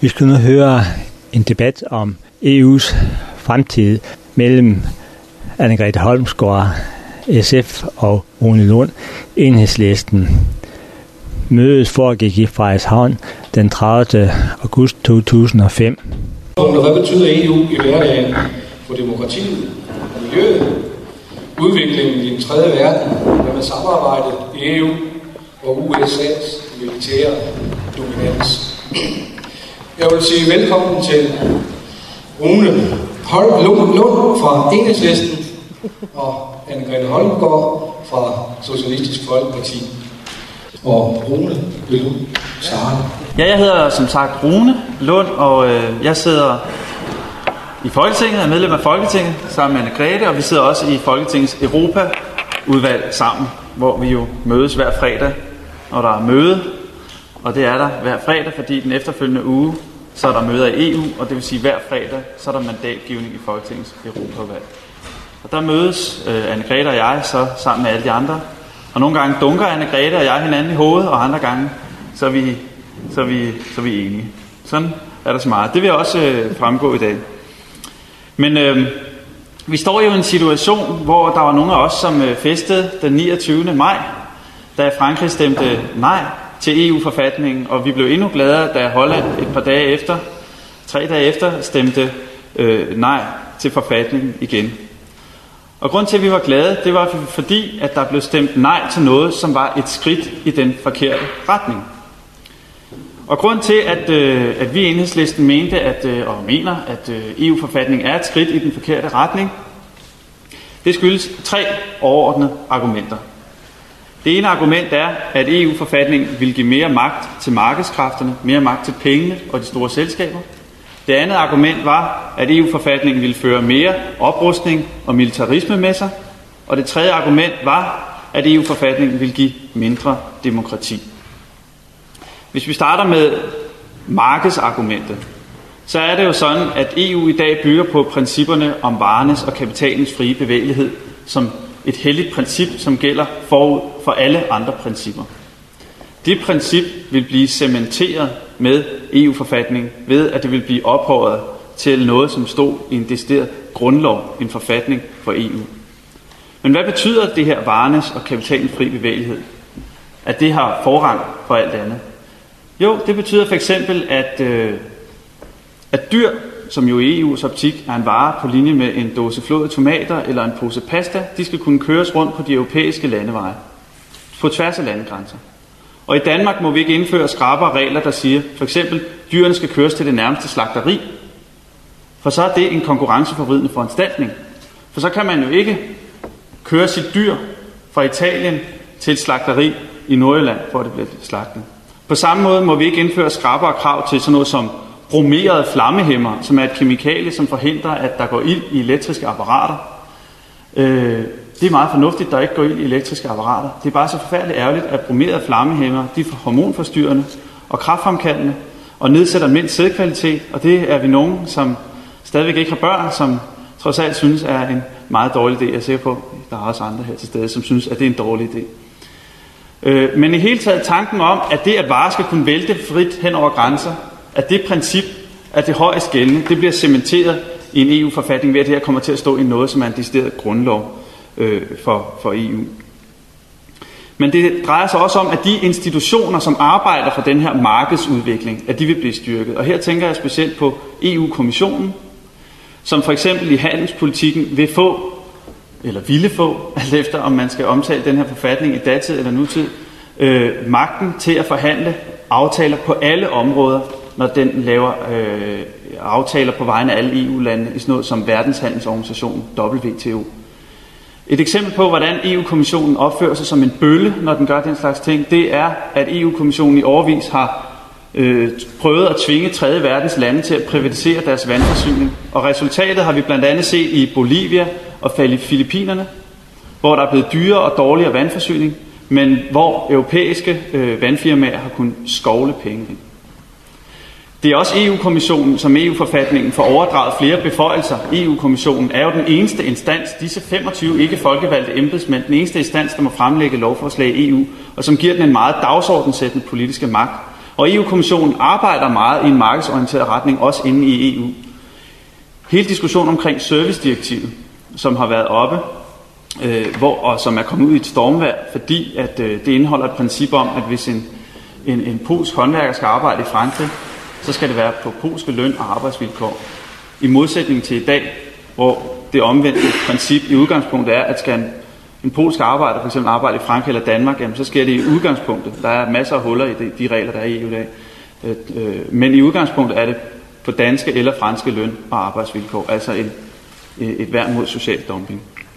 Vi skal nu høre en debat om EU's fremtid mellem Anne-Grethe Holmsgaard, SF og Rune Lund, Enhedslisten. Mødet foregik i Frederikshavn den 30. august 2005. Hvad betyder EU i hverdagen for demokratiet og miljøet, udviklingen i den tredje verden, med samarbejdet i EU og USA's militære dominans? Jeg vil sige velkommen til Rune Lund fra Enhedslisten og Anne-Grethe Holmsgaard fra Socialistisk Folkeparti. Og Rune, vil du starte? Ja, jeg hedder som sagt Rune Lund, og jeg sidder i Folketinget, er medlem af Folketinget sammen med Anne-Grethe, og vi sidder også i Folketingets Europaudvalg sammen, hvor vi jo mødes hver fredag, når der er møde, og det er der hver fredag, fordi den efterfølgende uge, så er der møder i EU, og det vil sige hver fredag, så er der mandatgivning i Folketingets Europaudvalg. Og der mødes Anne-Grethe og jeg så sammen med alle de andre, og nogle gange dunker Anne-Grethe og jeg hinanden i hovedet, og andre gange, så er vi enige. Sådan er der så meget. Det vil også fremgå i dag. Men vi står jo i en situation, hvor der var nogle af os, som festede den 29. maj, da Frankrig stemte nej til EU-forfatningen, og vi blev endnu gladere, da Holland et par 3 dage efter, stemte nej til forfatningen igen. Og grund til, at vi var glade, det var fordi, at der blev stemt nej til noget, som var et skridt i den forkerte retning. Og grund til, at vi i Enhedslisten mener, at EU-forfatningen er et skridt i den forkerte retning, det skyldes 3 overordnede argumenter. Det ene argument er, at EU-forfatningen vil give mere magt til markedskræfterne, mere magt til pengene og de store selskaber. Det andet argument var, at EU-forfatningen ville føre mere oprustning og militarisme med sig. Og det tredje argument var, at EU-forfatningen ville give mindre demokrati. Hvis vi starter med markedsargumentet, så er det jo sådan, at EU i dag bygger på principperne om varernes og kapitalens frie bevægelighed som et helligt princip, som gælder forud for alle andre principper. Det princip vil blive cementeret med EU-forfatningen ved, at det vil blive ophøjet til noget, som stod i en decideret grundlov, en forfatning for EU. Men hvad betyder det her varernes og kapitalens fri bevægelighed? At det har forrang for alt andet? Jo, det betyder for eksempel, at dyr, som jo i EU's optik er en vare på linje med en dåse flåede tomater eller en pose pasta, de skal kunne køres rundt på de europæiske landeveje, på tværs af landegrænser. Og i Danmark må vi ikke indføre skrappere regler, der siger, for eksempel, dyrene skal køres til det nærmeste slagteri, for så er det en konkurrenceforvridende foranstaltning. For så kan man jo ikke køre sit dyr fra Italien til et slagteri i Nordjylland, hvor det bliver slagtet. På samme måde må vi ikke indføre skrappere krav til sådan noget som bromerede flammehæmmer, som er et kemikalie, som forhindrer, at der går ild i elektriske apparater. Det er meget fornuftigt, at der ikke går ild i elektriske apparater. Det er bare så forfærdeligt ærgerligt, at bromerede flammehæmmer, de er hormonforstyrrende og kræftfremkaldende og nedsætter mænds sædkvalitet, og det er vi nogen, som stadigvæk ikke har børn, som trods alt synes er en meget dårlig idé. Jeg er sikker på, at der er også andre her til stede, som synes, at det er en dårlig idé. Men i hele taget tanken om, at det at varer skal kunne vælte frit hen over grænser, at det princip er det højest gældende, det bliver cementeret i en EU-forfatning ved, at det her kommer til at stå i noget, som er en decideret grundlov for EU. Men det drejer sig også om, at de institutioner, som arbejder for den her markedsudvikling, at de vil blive styrket. Og her tænker jeg specielt på EU-kommissionen, som for eksempel i handelspolitikken vil få, eller ville få, alt efter om man skal omtale den her forfatning i datid eller nutid, magten til at forhandle aftaler på alle områder, når den laver aftaler på vegne af alle EU-lande i sådan noget som verdenshandelsorganisationen WTO. Et eksempel på, hvordan EU-kommissionen opfører sig som en bølle, når den gør den slags ting, det er, at EU-kommissionen i årevis har prøvet at tvinge tredje verdens lande til at privatisere deres vandforsyning. Og resultatet har vi blandt andet set i Bolivia og Filippinerne, hvor der er blevet dyrere og dårligere vandforsyning, men hvor europæiske vandfirmaer har kunnet skovle penge ind. Det er også EU-kommissionen, som EU-forfatningen får overdraget flere beføjelser. EU-kommissionen er jo den eneste instans, disse 25 ikke folkevalgte embedsmænd, den eneste instans, der må fremlægge lovforslag i EU, og som giver den en meget dagsordensættende politiske magt. Og EU-kommissionen arbejder meget i en markedsorienteret retning, også inde i EU. Hele diskussionen omkring servicedirektivet, som har været oppe, og som er kommet ud i et stormvejr, fordi at det indeholder et princip om, at hvis en polsk håndværker skal arbejde i Frankrig, så skal det være på polske løn- og arbejdsvilkår. I modsætning til i dag, hvor det omvendte princip i udgangspunktet er, at skal en polsk arbejder for eksempel arbejde i Frankrig eller Danmark, jamen, så sker det i udgangspunktet. Der er masser af huller i de regler, der er i EU i dag. Men i udgangspunktet er det på danske eller franske løn- og arbejdsvilkår, altså et værn mod social dumping.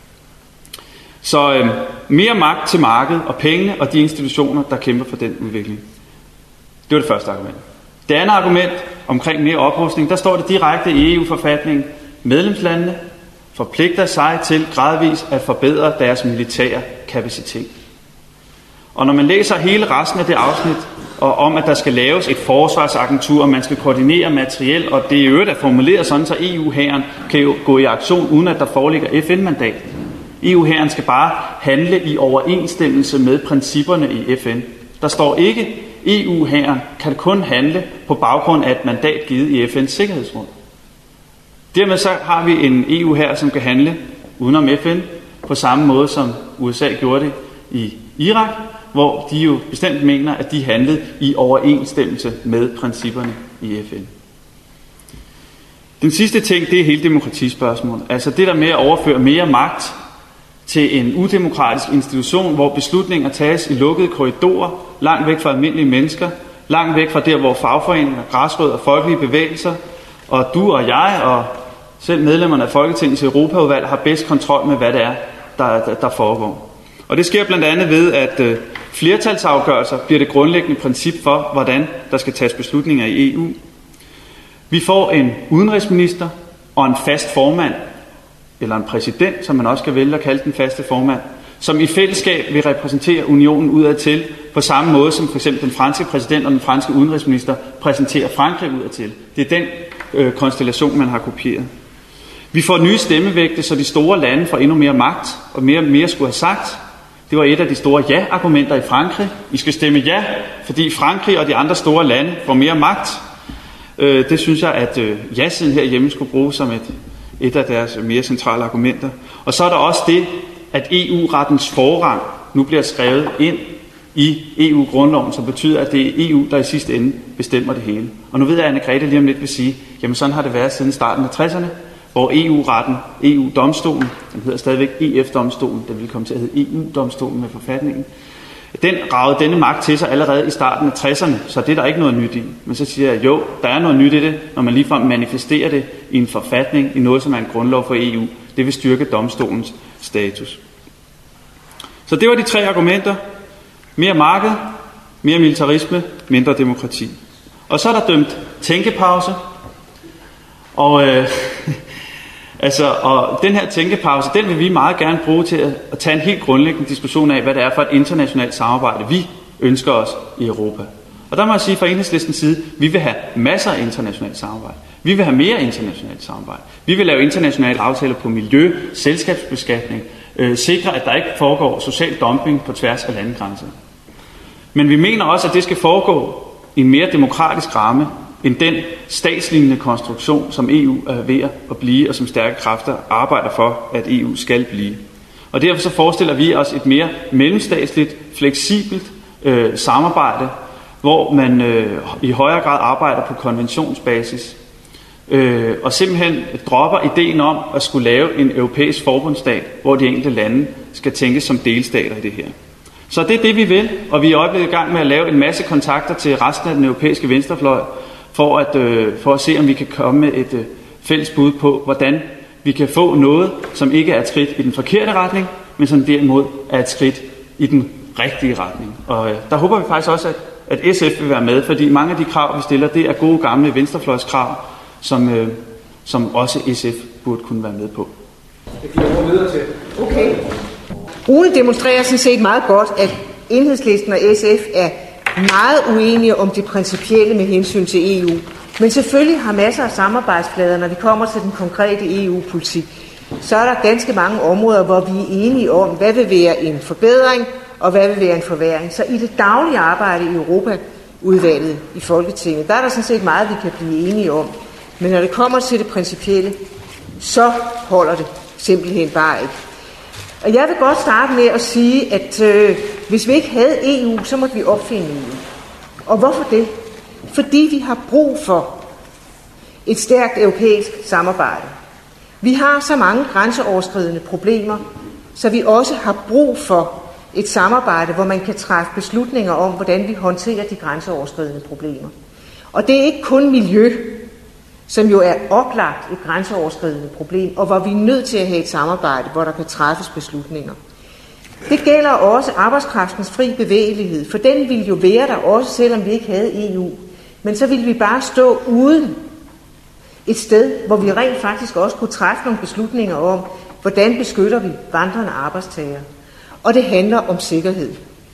Så mere magt til markedet og pengene og de institutioner, der kæmper for den udvikling. Det var det første argument. Det andet argument omkring mere oprustning, der står det direkte i EU-forfatningen. Medlemslandene forpligter sig til gradvist at forbedre deres militære kapacitet. Og når man læser hele resten af det afsnit, og om at der skal laves et forsvarsagentur, og man skal koordinere materiel, og det i øvrigt er formuleret sådan, så EU-hæren kan jo gå i aktion, uden at der foreligger FN-mandat. EU-hæren skal bare handle i overensstemmelse med principperne i FN. Der står ikke, EU-hæren kan kun handle på baggrund af et mandat givet i FN's Sikkerhedsråd. Dermed så har vi en EU-hær, som kan handle udenom FN, på samme måde som USA gjorde det i Irak, hvor de jo bestemt mener, at de handlede i overensstemmelse med principperne i FN. Den sidste ting, det er hele demokratispørgsmålet. Altså det der med at overføre mere magt til en udemokratisk institution, hvor beslutninger tages i lukkede korridorer, langt væk fra almindelige mennesker, langt væk fra der, hvor fagforeninger, græsrødder og folkelige bevægelser, og du og jeg og selv medlemmerne af Folketingets Europaudvalg har bedst kontrol med, hvad det er, der foregår. Og det sker blandt andet ved, at flertalsafgørelser bliver det grundlæggende princip for, hvordan der skal tages beslutninger i EU. Vi får en udenrigsminister og en fast formand, eller en præsident, som man også kan vælge at kalde den faste formand, som i fællesskab vil repræsentere unionen udadtil, på samme måde som for eksempel den franske præsident og den franske udenrigsminister præsenterer Frankrig udadtil. Det er den konstellation, man har kopieret. Vi får nye stemmevægte, så de store lande får endnu mere magt, og mere skulle have sagt. Det var et af de store ja-argumenter i Frankrig. I skal stemme ja, fordi Frankrig og de andre store lande får mere magt. Det synes jeg, at ja-siden herhjemme skulle bruge som et af deres mere centrale argumenter. Og så er der også det, at EU-rettens forrang nu bliver skrevet ind i EU-grundloven, som betyder, at det er EU, der i sidste ende bestemmer det hele. Og nu ved jeg, at Anne-Grethe lige om lidt vil sige, jamen sådan har det været siden starten af 60'erne, hvor EU-retten, EU-domstolen, den hedder stadigvæk EF-domstolen, den vil komme til at hedde EU-domstolen med forfatningen, den ragede denne magt til sig allerede i starten af 60'erne, så det er der ikke noget nyt i. Men så siger jeg, jo, der er noget nyt i det, når man ligefrem manifesterer det i en forfatning, i noget, som er en grundlov for EU. Det vil styrke domstolens status. Så det var de 3 argumenter. Mere marked, mere militarisme, mindre demokrati. Og så er der dømt tænkepause. Og og den her tænkepause, den vil vi meget gerne bruge til at tage en helt grundlæggende diskussion af, hvad det er for et internationalt samarbejde, vi ønsker os i Europa. Og der må jeg sige fra Enhedslistens side, vi vil have masser af internationalt samarbejde. Vi vil have mere internationalt samarbejde. Vi vil lave internationale aftaler på miljø, selskabsbeskatning, sikre, at der ikke foregår social dumping på tværs af landegrænser. Men vi mener også, at det skal foregå i en mere demokratisk ramme, end den statslignende konstruktion, som EU er ved at blive, og som stærke kræfter arbejder for, at EU skal blive. Og derfor så forestiller vi os et mere mellemstatsligt, fleksibelt samarbejde, hvor man i højere grad arbejder på konventionsbasis, og simpelthen dropper ideen om at skulle lave en europæisk forbundsstat, hvor de enkelte lande skal tænkes som delstater i det her. Så det er det, vi vil, og vi er i øjeblikket i gang med at lave en masse kontakter til resten af den europæiske venstrefløj, for at se, om vi kan komme med et fælles bud på, hvordan vi kan få noget, som ikke er et skridt i den forkerte retning, men som derimod er et skridt i den rigtige retning. Og der håber vi faktisk også, at SF vil være med, fordi mange af de krav, vi stiller, det er gode gamle venstrefløjskrav, som også SF burde kunne være med på. Okay. Rune demonstrerer sådan set meget godt, at Enhedslisten og SF er meget uenige om det principielle med hensyn til EU. Men selvfølgelig har masser af samarbejdsflader, når vi kommer til den konkrete EU-politik. Så er der ganske mange områder, hvor vi er enige om, hvad vil være en forbedring, og hvad vil være en forværring. Så i det daglige arbejde i Europa, udvalget i Folketinget. Der er der sådan set meget, vi kan blive enige om. Men når det kommer til det principielle, så holder det simpelthen bare ikke. Og jeg vil godt starte med at sige, at hvis vi ikke havde EU, så måtte vi opfinde EU. Og hvorfor det? Fordi vi har brug for et stærkt europæisk samarbejde. Vi har så mange grænseoverskridende problemer, så vi også har brug for et samarbejde, hvor man kan træffe beslutninger om, hvordan vi håndterer de grænseoverskridende problemer. Og det er ikke kun miljø, som jo er oplagt et grænseoverskridende problem, og hvor vi er nødt til at have et samarbejde, hvor der kan træffes beslutninger. Det gælder også arbejdskraftens fri bevægelighed, for den ville jo være der også, selvom vi ikke havde EU. Men så ville vi bare stå uden et sted, hvor vi rent faktisk også kunne træffe nogle beslutninger om, hvordan beskytter vi vandrende arbejdstagere. Og det handler om sikkerhed.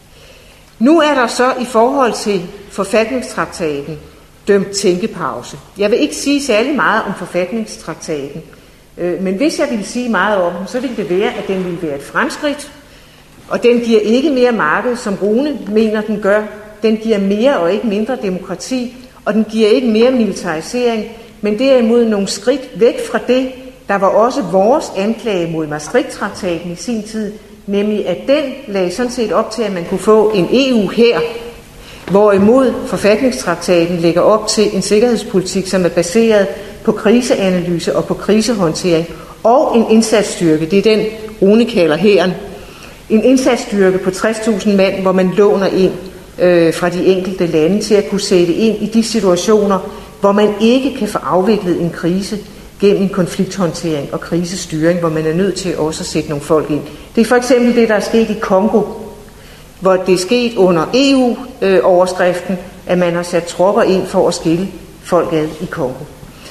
Nu er der så i forhold til forfatningstraktaten dømt tænkepause. Jeg vil ikke sige særlig meget om forfatningstraktaten, men hvis jeg ville sige meget om den, så ville det være, at den ville være et fremskridt, og den giver ikke mere marked, som Rune mener, den gør. Den giver mere og ikke mindre demokrati, og den giver ikke mere militarisering, men derimod nogle skridt væk fra det, der var også vores anklage mod Maastricht-traktaten i sin tid, nemlig at den lagde sådan set op til, at man kunne få en EU-hær, hvorimod forfatningstraktaten lægger op til en sikkerhedspolitik, som er baseret på kriseanalyse og på krisehåndtering, og en indsatsstyrke, det er den, Rune kalder hæren, en indsatsstyrke på 60.000 mand, hvor man låner ind fra de enkelte lande til at kunne sætte ind i de situationer, hvor man ikke kan få afviklet en krise gennem konflikthåndtering og krisestyring, hvor man er nødt til også at sætte nogle folk ind. Det er for eksempel det, der er sket i Kongo, hvor det er sket under EU-overskriften, at man har sat tropper ind for at skille folk ad i Kongo.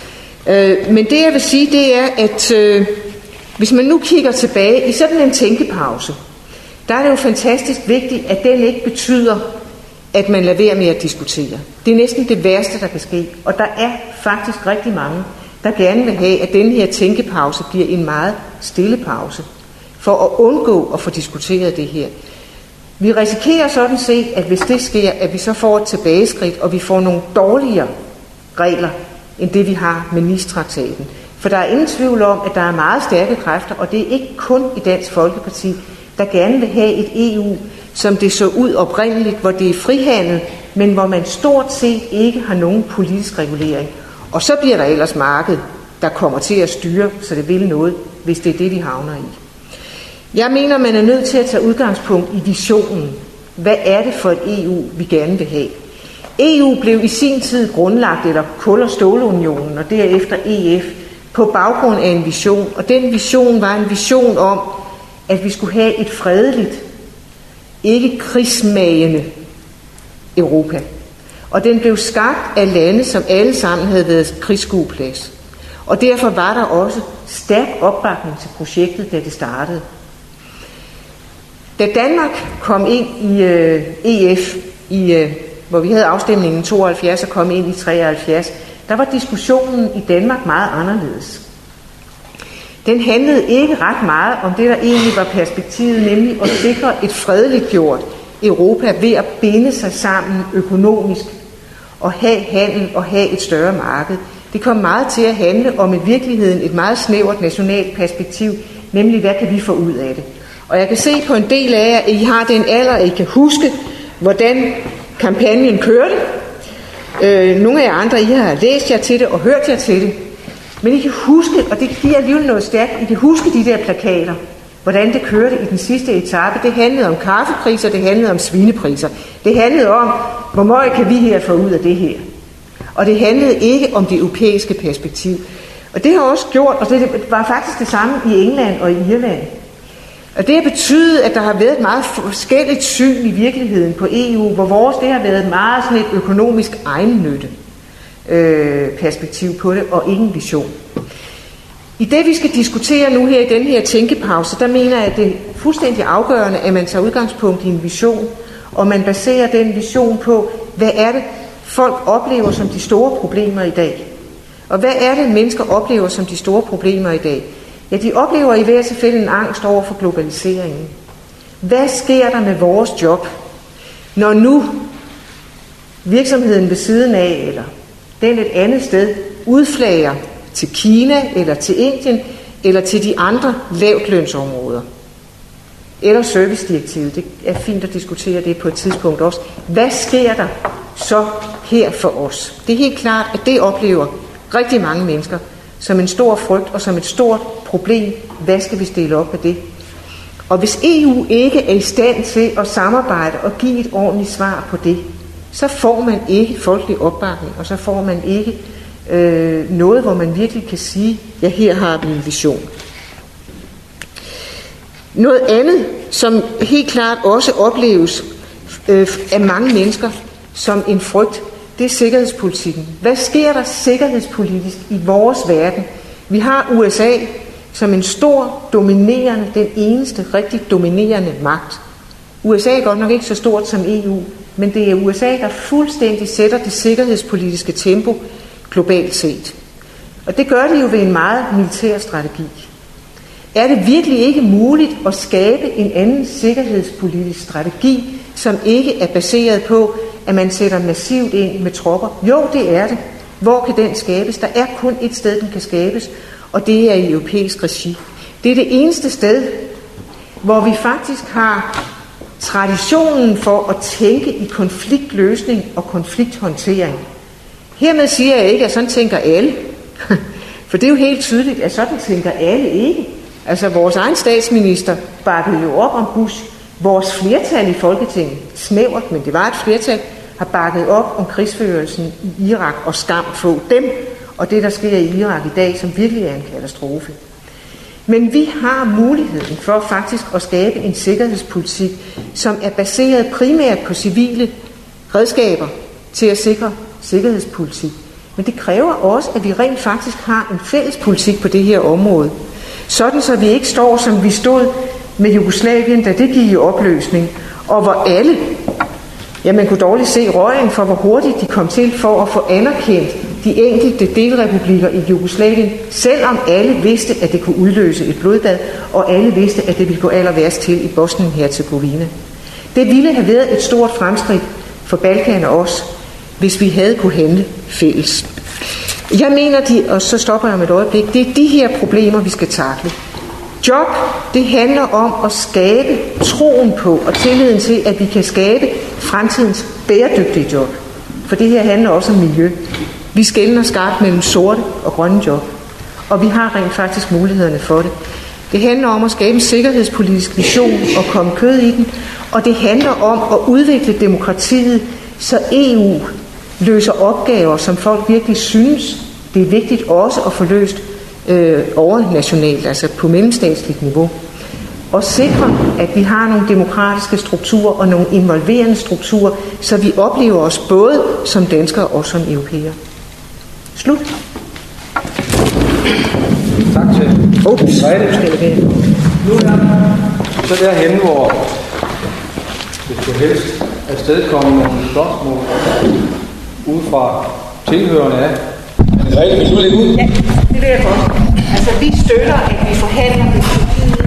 Men det, jeg vil sige, det er, at hvis man nu kigger tilbage i sådan en tænkepause, der er det jo fantastisk vigtigt, at den ikke betyder, at man lader være med at diskutere. Det er næsten det værste, der kan ske. Og der er faktisk rigtig mange, der gerne vil have, at den her tænkepause bliver en meget stille pause, for at undgå at få diskuteret det her. Vi risikerer sådan set, at hvis det sker, at vi så får et tilbageskridt, og vi får nogle dårligere regler, end det vi har med Nice-traktaten. For der er ingen tvivl om, at der er meget stærke kræfter, og det er ikke kun i Dansk Folkeparti, der gerne vil have et EU, som det så ud oprindeligt, hvor det er frihandel, men hvor man stort set ikke har nogen politisk regulering. Og så bliver der ellers marked, der kommer til at styre, så det vil noget, hvis det er det, vi havner i. Jeg mener, man er nødt til at tage udgangspunkt i visionen. Hvad er det for et EU, vi gerne vil have? EU blev i sin tid grundlagt, eller Kul- og Stålunionen, og derefter EF, på baggrund af en vision. Og den vision var en vision om, at vi skulle have et fredeligt, ikke krigsmagende Europa. Og den blev skabt af lande, som alle sammen havde været krigsskueplads. Og derfor var der også stærk opbakning til projektet, da det startede. Da Danmark kom ind i EF, hvor vi havde afstemningen i 72 og kom ind i 73, der var diskussionen i Danmark meget anderledes. Den handlede ikke ret meget om det, der egentlig var perspektivet, nemlig at sikre et fredeligt gjort Europa ved at binde sig sammen økonomisk og have handel og have et større marked. Det kom meget til at handle om i virkeligheden et meget snævert nationalt perspektiv, nemlig hvad kan vi få ud af det. Og jeg kan se på en del af jer, at I har den alder, at I kan huske, hvordan kampagnen kørte. Nogle af jer andre, I har læst jer til det og hørt jer til det. Men I kan huske, og det giver alligevel noget stærkt, I kan huske de der plakater, hvordan det kørte i den sidste etape. Det handlede om kaffepriser, det handlede om svinepriser. Det handlede om, hvor meget kan vi her få ud af det her. Og det handlede ikke om det europæiske perspektiv. Og det har også gjort, og det var faktisk det samme i England og i Irland. Og det har betydet, at der har været et meget forskelligt syn i virkeligheden på EU, hvor vores det har været meget sådan et økonomisk egennytte perspektiv på det, og ingen vision. I det, vi skal diskutere nu her i den her tænkepause, der mener jeg, at det er fuldstændig afgørende, at man tager udgangspunkt i en vision, og man baserer den vision på, hvad er det, folk oplever som de store problemer i dag. Og hvad er det, mennesker oplever som de store problemer i dag? Ja, de oplever i hvert tilfælde en angst over for globaliseringen. Hvad sker der med vores job, når nu virksomheden ved siden af, eller den et andet sted, udflager til Kina, eller til Indien, eller til de andre lavtlønsområder, eller servicedirektivet, det er fint at diskutere det på et tidspunkt også. Hvad sker der så her for os? Det er helt klart, at det oplever rigtig mange mennesker som en stor frygt og som et stort problem. Hvad skal vi stille op med det? Og hvis EU ikke er i stand til at samarbejde og give et ordentligt svar på det, så får man ikke folkelig opbakning, og så får man ikke noget, hvor man virkelig kan sige, ja, her har vi en vision. Noget andet, som helt klart også opleves af mange mennesker som en frygt, det er sikkerhedspolitikken. Hvad sker der sikkerhedspolitisk i vores verden? Vi har USA som en stor, dominerende, den eneste rigtig dominerende magt. USA er godt nok ikke så stort som EU, men det er USA, der fuldstændig sætter det sikkerhedspolitiske tempo globalt set. Og det gør det jo ved en meget militær strategi. Er det virkelig ikke muligt at skabe en anden sikkerhedspolitisk strategi, som ikke er baseret på, at man sætter massivt ind med tropper? Jo, det er det. Hvor kan den skabes? Der er kun et sted, den kan skabes, og det er i europæisk regi. Det er det eneste sted, hvor vi faktisk har traditionen for at tænke i konfliktløsning og konflikthåndtering. Hermed siger jeg ikke, at sådan tænker alle. For det er jo helt tydeligt, at sådan tænker alle ikke. Altså vores egen statsminister bakkede jo op om Bush. Vores flertal i Folketinget, snævert, men det var et flertal, har bakket op om krigsførelsen i Irak og skam få dem, og det der sker i Irak i dag, som virkelig er en katastrofe. Men vi har muligheden for faktisk at skabe en sikkerhedspolitik, som er baseret primært på civile redskaber til at sikre sikkerhedspolitik. Men det kræver også, at vi rent faktisk har en fælles politik på det her område. Sådan så vi ikke står, som vi stod med Jugoslavien, da det gik i opløsning, og hvor alle, ja, man kunne dårligt se røgen for, hvor hurtigt de kom til for at få anerkendt de enkelte delrepublikker i Jugoslavien, selvom alle vidste, at det kunne udløse et blodbad, og alle vidste, at det ville gå aller værst til i Bosnien-Herzegovina. Det ville have været et stort fremskridt for Balkan og os, hvis vi havde kunne handle fælles. Jeg mener, og så stopper jeg om et øjeblik, det er de her problemer, vi skal takle. Job, det handler om at skabe troen på og tilliden til, at vi kan skabe fremtidens bæredygtige job. For det her handler også om miljø. Vi skelner skarpt mellem sorte og grønne job, og vi har rent faktisk mulighederne for det. Det handler om at skabe en sikkerhedspolitisk vision og komme kød i den, og det handler om at udvikle demokratiet, så EU løser opgaver, som folk virkelig synes, det er vigtigt også at få løst overnationalt, altså på mellemstatsligt niveau. Og sikre, at vi har nogle demokratiske strukturer og nogle involverende strukturer, så vi oplever os både som danskere og som europæere. Slut. Tak til Grete. Nu er så derhenne, hvor hvis du helst afstedkomme nogle spørgsmål ud fra tilhørende af. Grete, vil du lægge ud? Ja, det vil jeg godt. Altså, vi støtter, at vi forhandler med Tyrkiet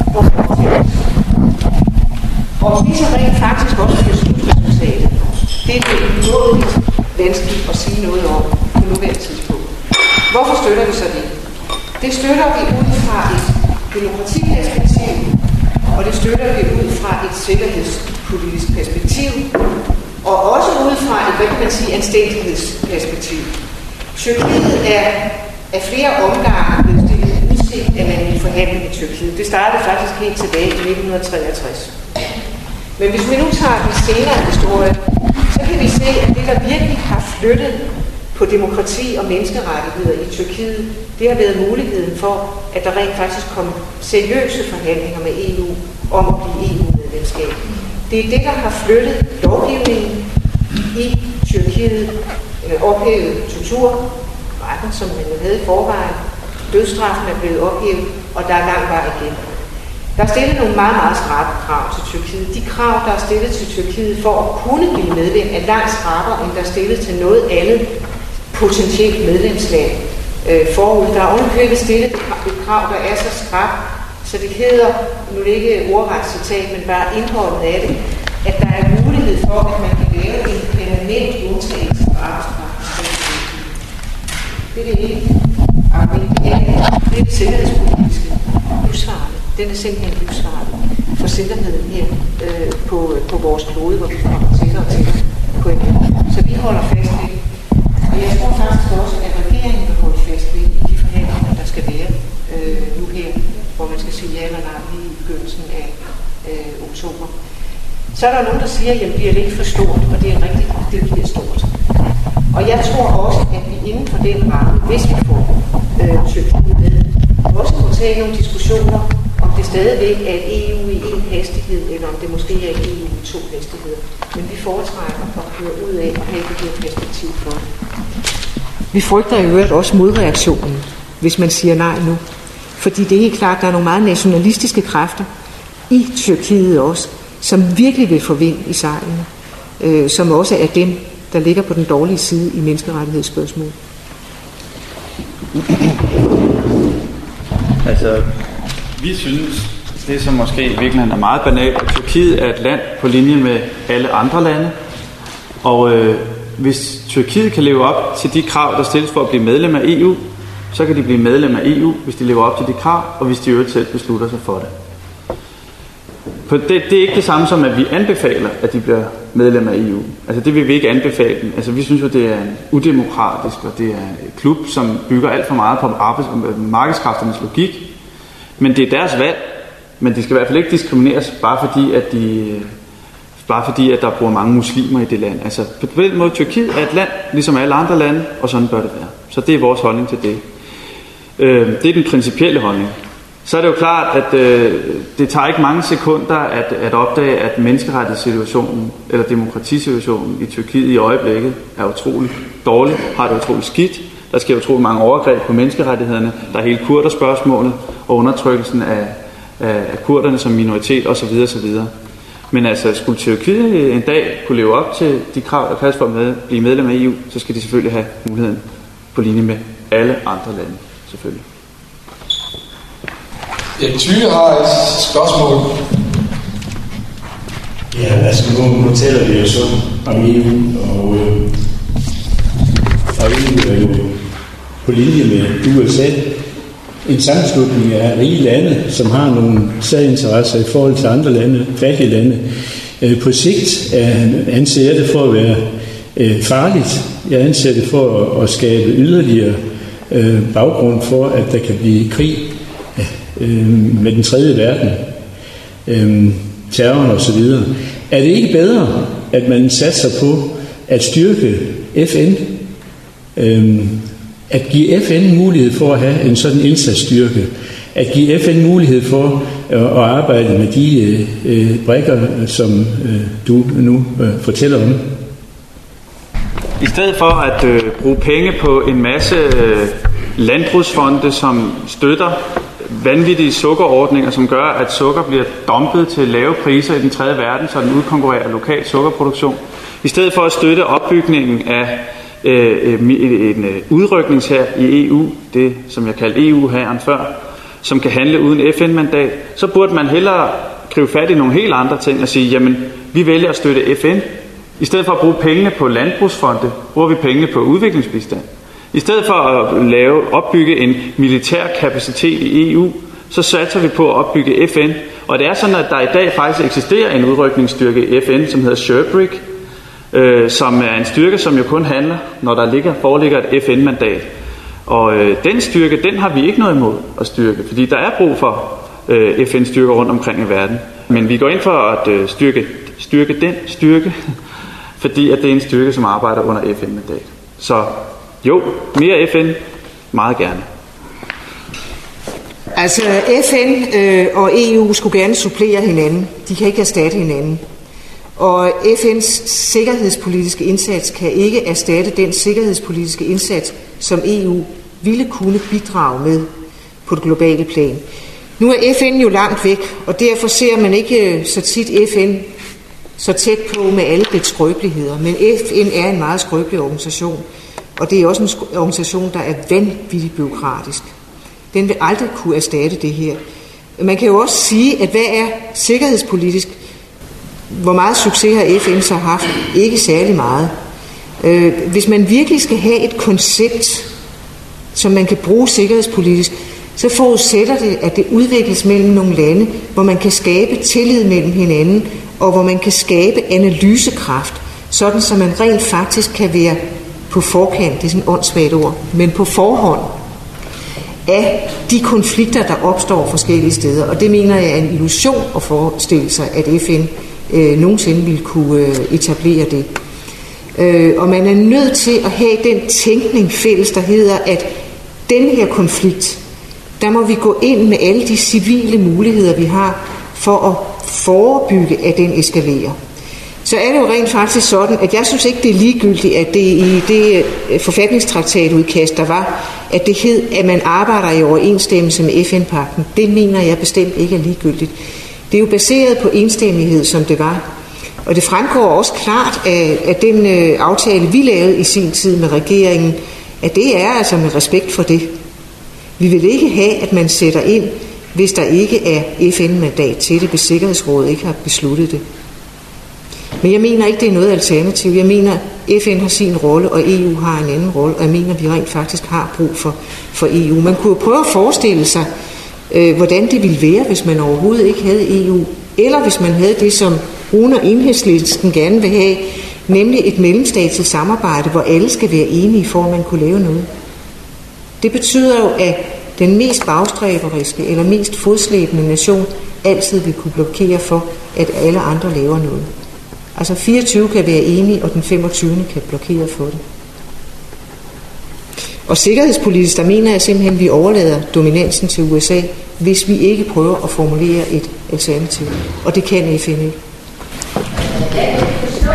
og vi så rent faktisk også bliver slutresultatet. Det er noget vanskeligt at sige noget om på nuværende tidspunkt. Hvorfor støtter vi så det? Det støtter vi ud fra et demokratiperspektiv, og det støtter vi ud fra et sikkerhedspolitisk perspektiv, og også ud fra et, hvad kan man sige, anstændighedsperspektiv. Tyrkiet er af flere omgange blevet stillet i udsigt, at man ville forhandle med Tyrkiet. Det startede faktisk helt tilbage i 1963. Men hvis vi nu tager den senere historie, så kan vi se, at det, der virkelig har flyttet på demokrati og menneskerettigheder i Tyrkiet, det har været muligheden for, at der rent faktisk kom seriøse forhandlinger med EU om at blive EU-medlemskab. Det er det, der har flyttet lovgivningen i Tyrkiet, ophævet torturretten, som man havde i forvejen. Dødsstraffen er blevet ophævet, og der er lang vej igen. Der er stillet nogle meget, meget skrappe krav til Tyrkiet. De krav, der er stillet til Tyrkiet for at kunne blive medlem, er langt skrappere, end der er stillet til noget andet potentielt medlemsland forud. Der er ovenikøbet stillet et krav, der er så skrapt, så det hedder, nu er det ikke ordret citat, men bare indholdet af det, at der er mulighed for, at man kan lave en permanent undtagelse for arbejdskraft. Det er det ene argument. Det er det sikkerhedspolitiske livsfarligt. Den er simpelthen livsfarlig for sikkerheden her på vores klode, hvor vi kommer tættere og tættere på hinanden. Så vi holder fast ved det. Og jeg tror faktisk også, at regeringen vil holde fast ved i de forhandlinger, der skal være nu her, hvor man skal sige ja eller nej lige i begyndelsen af oktober. Så er der nogen, der siger, at bliver det ikke for stort, og det er rigtigt, det bliver stort. Og jeg tror også, at vi inden for den ramme, hvis vi får Tyrkiet med, også må tage nogle diskussioner, om det stadigvæk er et EU i en hastighed, eller om det måske er et EU i 2 hastigheder. Men vi foretrækker at køre ud af og have det her perspektiv for det. Vi frygter i øvrigt også modreaktionen, hvis man siger nej nu. Fordi det er helt klart, at der er nogle meget nationalistiske kræfter i Tyrkiet også, som virkelig vil få vind i sejlene, som også er dem, der ligger på den dårlige side i menneskerettighedsspørgsmål. Altså, vi synes, det som måske i virkeligheden er meget banalt, at Tyrkiet er et land på linje med alle andre lande, og hvis Tyrkiet kan leve op til de krav, der stilles for at blive medlem af EU, så kan de blive medlem af EU, hvis de lever op til de krav, og hvis de øvrigt selv beslutter sig for det. Det er ikke det samme som, at vi anbefaler, at de bliver medlem af EU. Altså det vil vi ikke anbefale dem. Altså vi synes jo, det er udemokratisk, og det er en klub, som bygger alt for meget på markedskræfternes logik. Men det er deres valg, men de skal i hvert fald ikke diskrimineres, bare fordi, at der bor mange muslimer i det land. Altså på den måde, Tyrkiet er et land, ligesom alle andre lande, og sådan bør det være. Så det er vores holdning til det. Det er den principielle holdning. Så er det jo klart, at det tager ikke mange sekunder at opdage, at menneskerettighedssituationen eller demokratisituationen i Tyrkiet i øjeblikket er utrolig dårlig, har det utrolig skidt. Der sker utrolig mange overgreb på menneskerettighederne. Der er hele kurderspørgsmålet og undertrykkelsen af kurderne som minoritet osv. osv. Men altså, skulle Tyrkiet en dag kunne leve op til de krav, der kræves for at blive medlem af EU, så skal de selvfølgelig have muligheden på linje med alle andre lande, selvfølgelig. Ja, Tyge har et spørgsmål. Ja, altså nu taler vi jo så om EU, og EU er jo på linje med USA. En sammenslutning af rige lande, som har nogle særinteresser i forhold til andre lande, fattige lande. På sigt anser jeg det for at være farligt. Jeg anser det for at skabe yderligere baggrund for, at der kan blive krig med den tredje verden, terroren og så videre. Er det ikke bedre, at man satser på at styrke FN, at give FN mulighed for at have en sådan indsatsstyrke, at give FN mulighed for at arbejde med de brikker, som du nu fortæller om? I stedet for at bruge penge på en masse landbrugsfonde, som støtter vanvittige sukkerordninger, som gør, at sukker bliver dumpet til lave priser i den tredje verden, så den udkonkurrerer lokal sukkerproduktion. I stedet for at støtte opbygningen af en udrykningshær i EU, det som jeg kaldte EU-hæren før, som kan handle uden FN-mandat, så burde man hellere gribe fat i nogle helt andre ting og sige, jamen, vi vælger at støtte FN. I stedet for at bruge pengene på landbrugsfonde, bruger vi pengene på udviklingsbistand. I stedet for at opbygge en militær kapacitet i EU, så satser vi på at opbygge FN. Og det er sådan, at der i dag faktisk eksisterer en udrykningsstyrke i FN, som hedder SHIRBRIG, som er en styrke, som jo kun handler, når der foreligger et FN-mandat. Og den styrke, den har vi ikke noget imod at styrke, fordi der er brug for FN-styrker rundt omkring i verden. Men vi går ind for at styrke den styrke, fordi at det er en styrke, som arbejder under FN-mandat. Så jo, mere FN, meget gerne. Altså FN og EU skulle gerne supplere hinanden. De kan ikke erstatte hinanden. Og FN's sikkerhedspolitiske indsats kan ikke erstatte den sikkerhedspolitiske indsats, som EU ville kunne bidrage med på det globale plan. Nu er FN jo langt væk, og derfor ser man ikke så tit FN så tæt på med alle dets skrøbeligheder. Men FN er en meget skrøbelig organisation, og det er også en organisation, der er vanvittigt bureaukratisk. Den vil aldrig kunne erstatte det her. Man kan jo også sige, at hvad er sikkerhedspolitisk? Hvor meget succes har FN så haft? Ikke særlig meget. Hvis man virkelig skal have et koncept, som man kan bruge sikkerhedspolitisk, så forudsætter det, at det udvikles mellem nogle lande, hvor man kan skabe tillid mellem hinanden, og hvor man kan skabe analysekraft, sådan så man rent faktisk kan være på forkant, det er sådan et åndssvagt ord, men på forhånd af de konflikter, der opstår forskellige steder. Og det mener jeg er en illusion at forestille sig, at FN nogensinde ville kunne etablere det. Og man er nødt til at have den tænkning fælles, der hedder, at den her konflikt, der må vi gå ind med alle de civile muligheder, vi har, for at forebygge, at den eskalerer. Så er det jo rent faktisk sådan, at jeg synes ikke, det er ligegyldigt, at det i det forfatningstraktatudkast, der var, at det hed, at man arbejder i overensstemmelse med FN-pagten. Det mener jeg bestemt ikke er ligegyldigt. Det er jo baseret på enstemmighed, som det var. Og det fremgår også klart af den aftale, vi lavede i sin tid med regeringen, at det er altså med respekt for det. Vi vil ikke have, at man sætter ind, hvis der ikke er FN-mandat til det, hvis Sikkerhedsrådet ikke har besluttet det. Men jeg mener ikke, det er noget alternativ. Jeg mener, FN har sin rolle, og EU har en anden rolle, og jeg mener, vi rent faktisk har brug for EU. Man kunne jo prøve at forestille sig, hvordan det ville være, hvis man overhovedet ikke havde EU, eller hvis man havde det, som Rune og Enhedslisten gerne vil have, nemlig et mellemstatsligt samarbejde, hvor alle skal være enige for, at man kunne lave noget. Det betyder jo, at den mest bagstræberiske eller mest fodslæbende nation altid vil kunne blokere for, at alle andre laver noget. Altså 24 kan være enige, og den 25. kan blokere for det. Og sikkerhedspolitisk, der mener jeg simpelthen, at vi overlader dominansen til USA, hvis vi ikke prøver at formulere et alternativ. Og det kan FN ikke. Jeg kan forstå,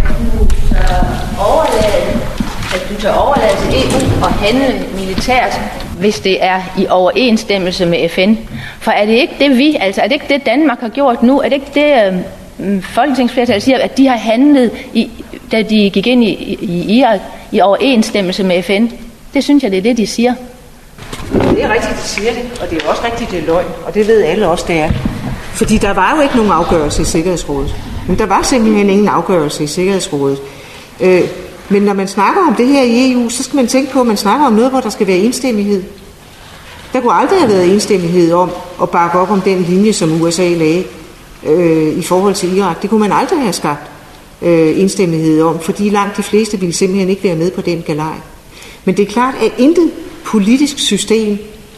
at du tager overlade til EU og handle militært, hvis det er i overensstemmelse med FN. For er det ikke det er det ikke det Danmark har gjort nu? Er det ikke det folketingsflertallet siger, at de har handlet, da de gik ind i Irak, i overensstemmelse med FN? Det synes jeg, det er det, de siger. Det er rigtigt, de siger det, og det er også rigtigt, det er løgn, og det ved alle også, det er. Fordi der var jo ikke nogen afgørelse i Sikkerhedsrådet. Men der var simpelthen ingen afgørelse i Sikkerhedsrådet. Men når man snakker om det her i EU, så skal man tænke på, at man snakker om noget, hvor der skal være enstemmighed. Der kunne aldrig have været enstemmighed om at bakke op om den linje, som USA lagde i forhold til Irak. Det kunne man aldrig have skabt enstemmighed om, fordi langt de fleste ville simpelthen ikke være med på den galej. Men det er klart, at intet politisk system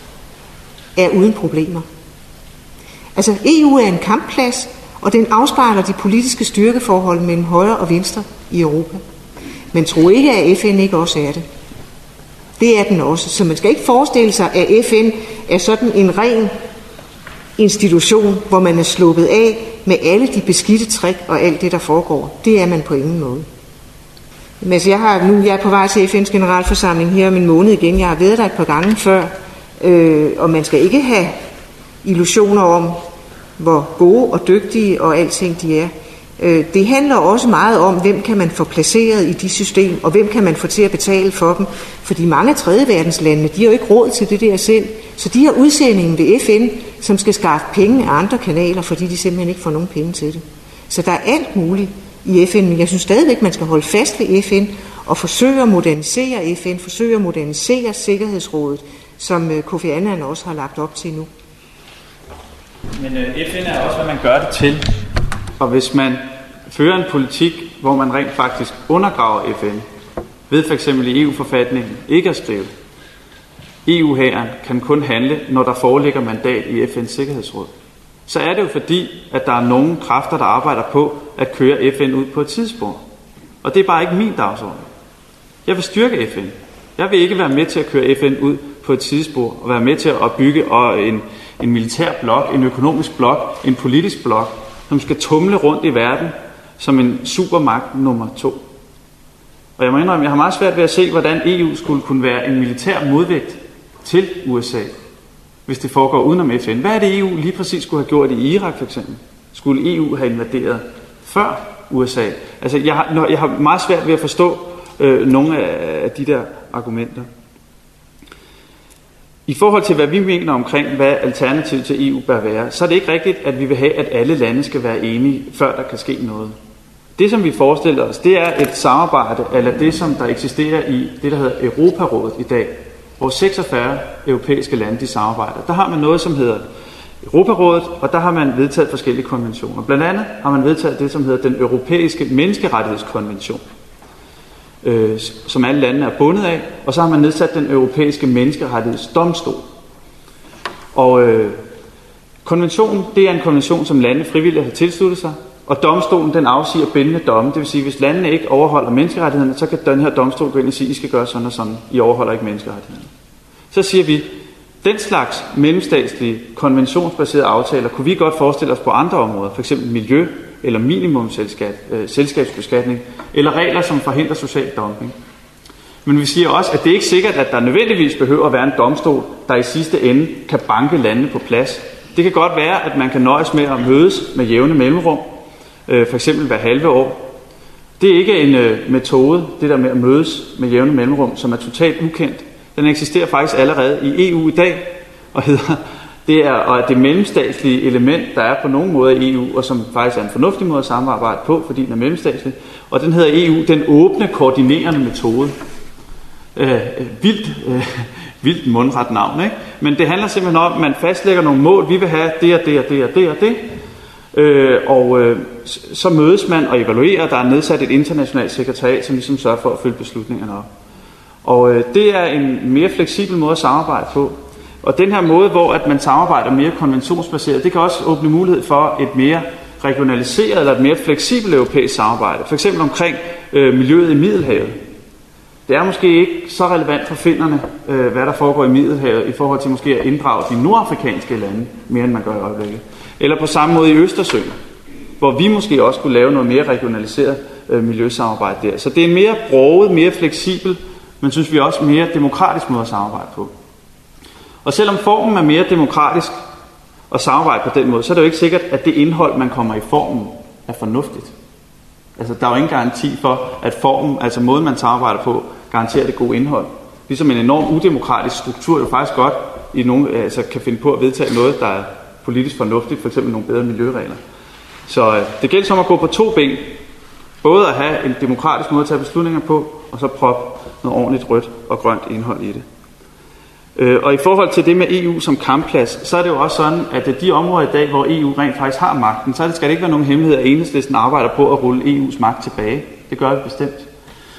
er uden problemer. Altså EU er en kampplads, og den afspejler de politiske styrkeforhold mellem højre og venstre i Europa. Men tro ikke, at FN ikke også er det. Det er den også. Så man skal ikke forestille sig, at FN er sådan en ren institution, hvor man er sluppet af med alle de beskidte trick og alt det, der foregår. Det er man på ingen måde. Men altså, jeg er på vej til FN's generalforsamling her om en måned igen. Jeg har været der et par gange før, og man skal ikke have illusioner om, hvor gode og dygtige og alting de er. Det handler også meget om, hvem kan man få placeret i de system, og hvem kan man få til at betale for dem. Fordi mange af tredjeverdenslandene, de har jo ikke råd til det der selv. Så de har udsendingen ved FN, som skal skaffe penge af andre kanaler, fordi de simpelthen ikke får nogen penge til det. Så der er alt muligt i FN, men jeg synes stadigvæk, man skal holde fast ved FN og forsøge at modernisere FN, forsøge at modernisere Sikkerhedsrådet, som Kofi Annan også har lagt op til nu. Men FN er også, hvad man gør det til. Og hvis man fører en politik, hvor man rent faktisk undergraver FN, ved for eksempel i EU-forfatningen ikke at skrive, EU-hæren kan kun handle, når der foreligger mandat i FN's Sikkerhedsråd, så er det jo fordi, at der er nogle kræfter, der arbejder på at køre FN ud på et tidsspor. Og det er bare ikke min dagsorden. Jeg vil styrke FN. Jeg vil ikke være med til at køre FN ud på et tidsspor og være med til at bygge en militær blok, en økonomisk blok, en politisk blok, som skal tumle rundt i verden som en supermagt nummer 2. Og jeg må indrømme, jeg har meget svært ved at se, hvordan EU skulle kunne være en militær modvægt til USA, hvis det foregår udenom FN. Hvad er det, EU lige præcis skulle have gjort i Irak for eksempel? Skulle EU have invaderet før USA? Altså, jeg har meget svært ved at forstå nogle af de der argumenter. I forhold til, hvad vi mener omkring, hvad alternativet til EU bør være, så er det ikke rigtigt, at vi vil have, at alle lande skal være enige, før der kan ske noget. Det, som vi forestiller os, det er et samarbejde, eller det, som der eksisterer i det, der hedder Europarådet i dag, hvor 46 europæiske lande de samarbejder. Der har man noget, som hedder Europarådet, og der har man vedtaget forskellige konventioner. Blandt andet har man vedtaget det, som hedder den europæiske menneskerettighedskonvention, som alle lande er bundet af, og så har man nedsat den europæiske menneskerettighedsdomstol. Og konventionen, det er en konvention, som lande frivilligt har tilsluttet sig, og domstolen, den afsiger bindende domme. Det vil sige, hvis landene ikke overholder menneskerettighederne, så kan den her domstol gå ind og sige, I skal gøre sådan og sådan. I overholder ikke menneskerettighederne. Så siger vi, den slags mellemstatslige konventionsbaserede aftaler kunne vi godt forestille os på andre områder, f.eks. miljø eller selskabsbeskatning, eller regler, som forhindrer social dumping. Men vi siger også, at det er ikke sikkert, at der nødvendigvis behøver at være en domstol, der i sidste ende kan banke landene på plads. Det kan godt være, at man kan nøjes med at mødes med jævne mellemrum, for eksempel hver halve år. Det er ikke en metode, det der med at mødes med jævne mellemrum, som er totalt ukendt. Den eksisterer faktisk allerede i EU i dag, og det mellemstatslige element, der er på nogle måder i EU, og som faktisk er en fornuftig måde at samarbejde på, fordi den er mellemstatslig. Og den hedder EU, den åbne, koordinerende metode. Vildt mundret navn, ikke? Men det handler simpelthen om, at man fastlægger nogle mål. Vi vil have det og det og det og det og det. Så mødes man og evaluerer. Der er nedsat et internationalt sekretariat, som ligesom sørger for at følge beslutningerne op. Og det er en mere fleksibel måde at samarbejde på. Og den her måde, hvor at man samarbejder mere konventionsbaseret, det kan også åbne mulighed for et mere regionaliseret eller et mere fleksibelt europæisk samarbejde. For eksempel omkring miljøet i Middelhavet. Det er måske ikke så relevant for finnerne, hvad der foregår i Middelhavet, i forhold til måske at inddrage de nordafrikanske lande, mere end man gør i øjeblikket. Eller på samme måde i Østersøen, hvor vi måske også kunne lave noget mere regionaliseret miljøsamarbejde der. Så det er en mere broget, mere fleksibel, men synes vi også mere demokratisk måde at samarbejde på. Og selvom formen er mere demokratisk at samarbejde på den måde, så er det jo ikke sikkert, at det indhold, man kommer i formen, er fornuftigt. Altså, der er jo ingen garanti for, at formen, altså måden, man samarbejder på, garanterer det gode indhold. Ligesom en enorm udemokratisk struktur jo faktisk godt kan finde på at vedtage noget, der er politisk fornuftigt, f.eks. nogle bedre miljøregler. Så det gælder som at gå på to ben. Både at have en demokratisk måde at tage beslutninger på, og så proppe noget ordentligt rødt og grønt indhold i det. Og i forhold til det med EU som kampplads, så er det jo også sådan, at de områder i dag, hvor EU rent faktisk har magten, så skal det ikke være nogen hemmelighed, at Enhedslisten arbejder på at rulle EU's magt tilbage. Det gør vi bestemt.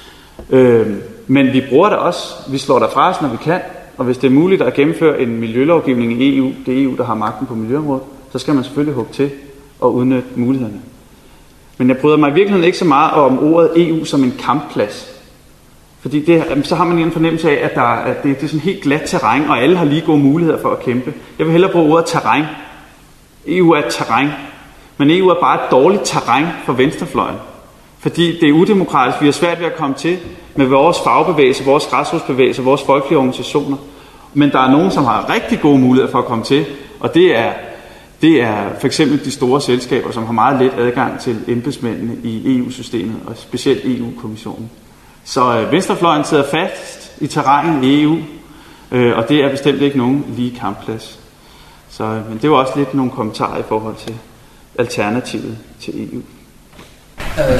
Men vi bruger det også. Vi slår der fra os, når vi kan. Og hvis det er muligt at gennemføre en miljølovgivning i EU, det er EU, der har magten på miljøområdet, så skal man selvfølgelig hugge til og udnytte mulighederne. Men jeg bryder mig i virkeligheden ikke så meget om ordet EU som en kampplads. Fordi så har man en fornemmelse af, at det er sådan helt glat terræn, og alle har lige gode muligheder for at kæmpe. Jeg vil hellere bruge ordet terræn. EU er et terræn. Men EU er bare et dårligt terræn for venstrefløjen. Fordi det er udemokratisk. Vi har svært ved at komme til med vores fagbevægelse, vores græsrodsbevægelse, vores folkelige organisationer. Men der er nogen, som har rigtig gode muligheder for at komme til. Og det er for eksempel de store selskaber, som har meget let adgang til embedsmændene i EU-systemet, og specielt EU-kommissionen. Så venstrefløjen sidder fast i terrænet i EU, og det er bestemt ikke nogen lige kampplads. Men det var også lidt nogle kommentarer i forhold til alternativet til EU. Jeg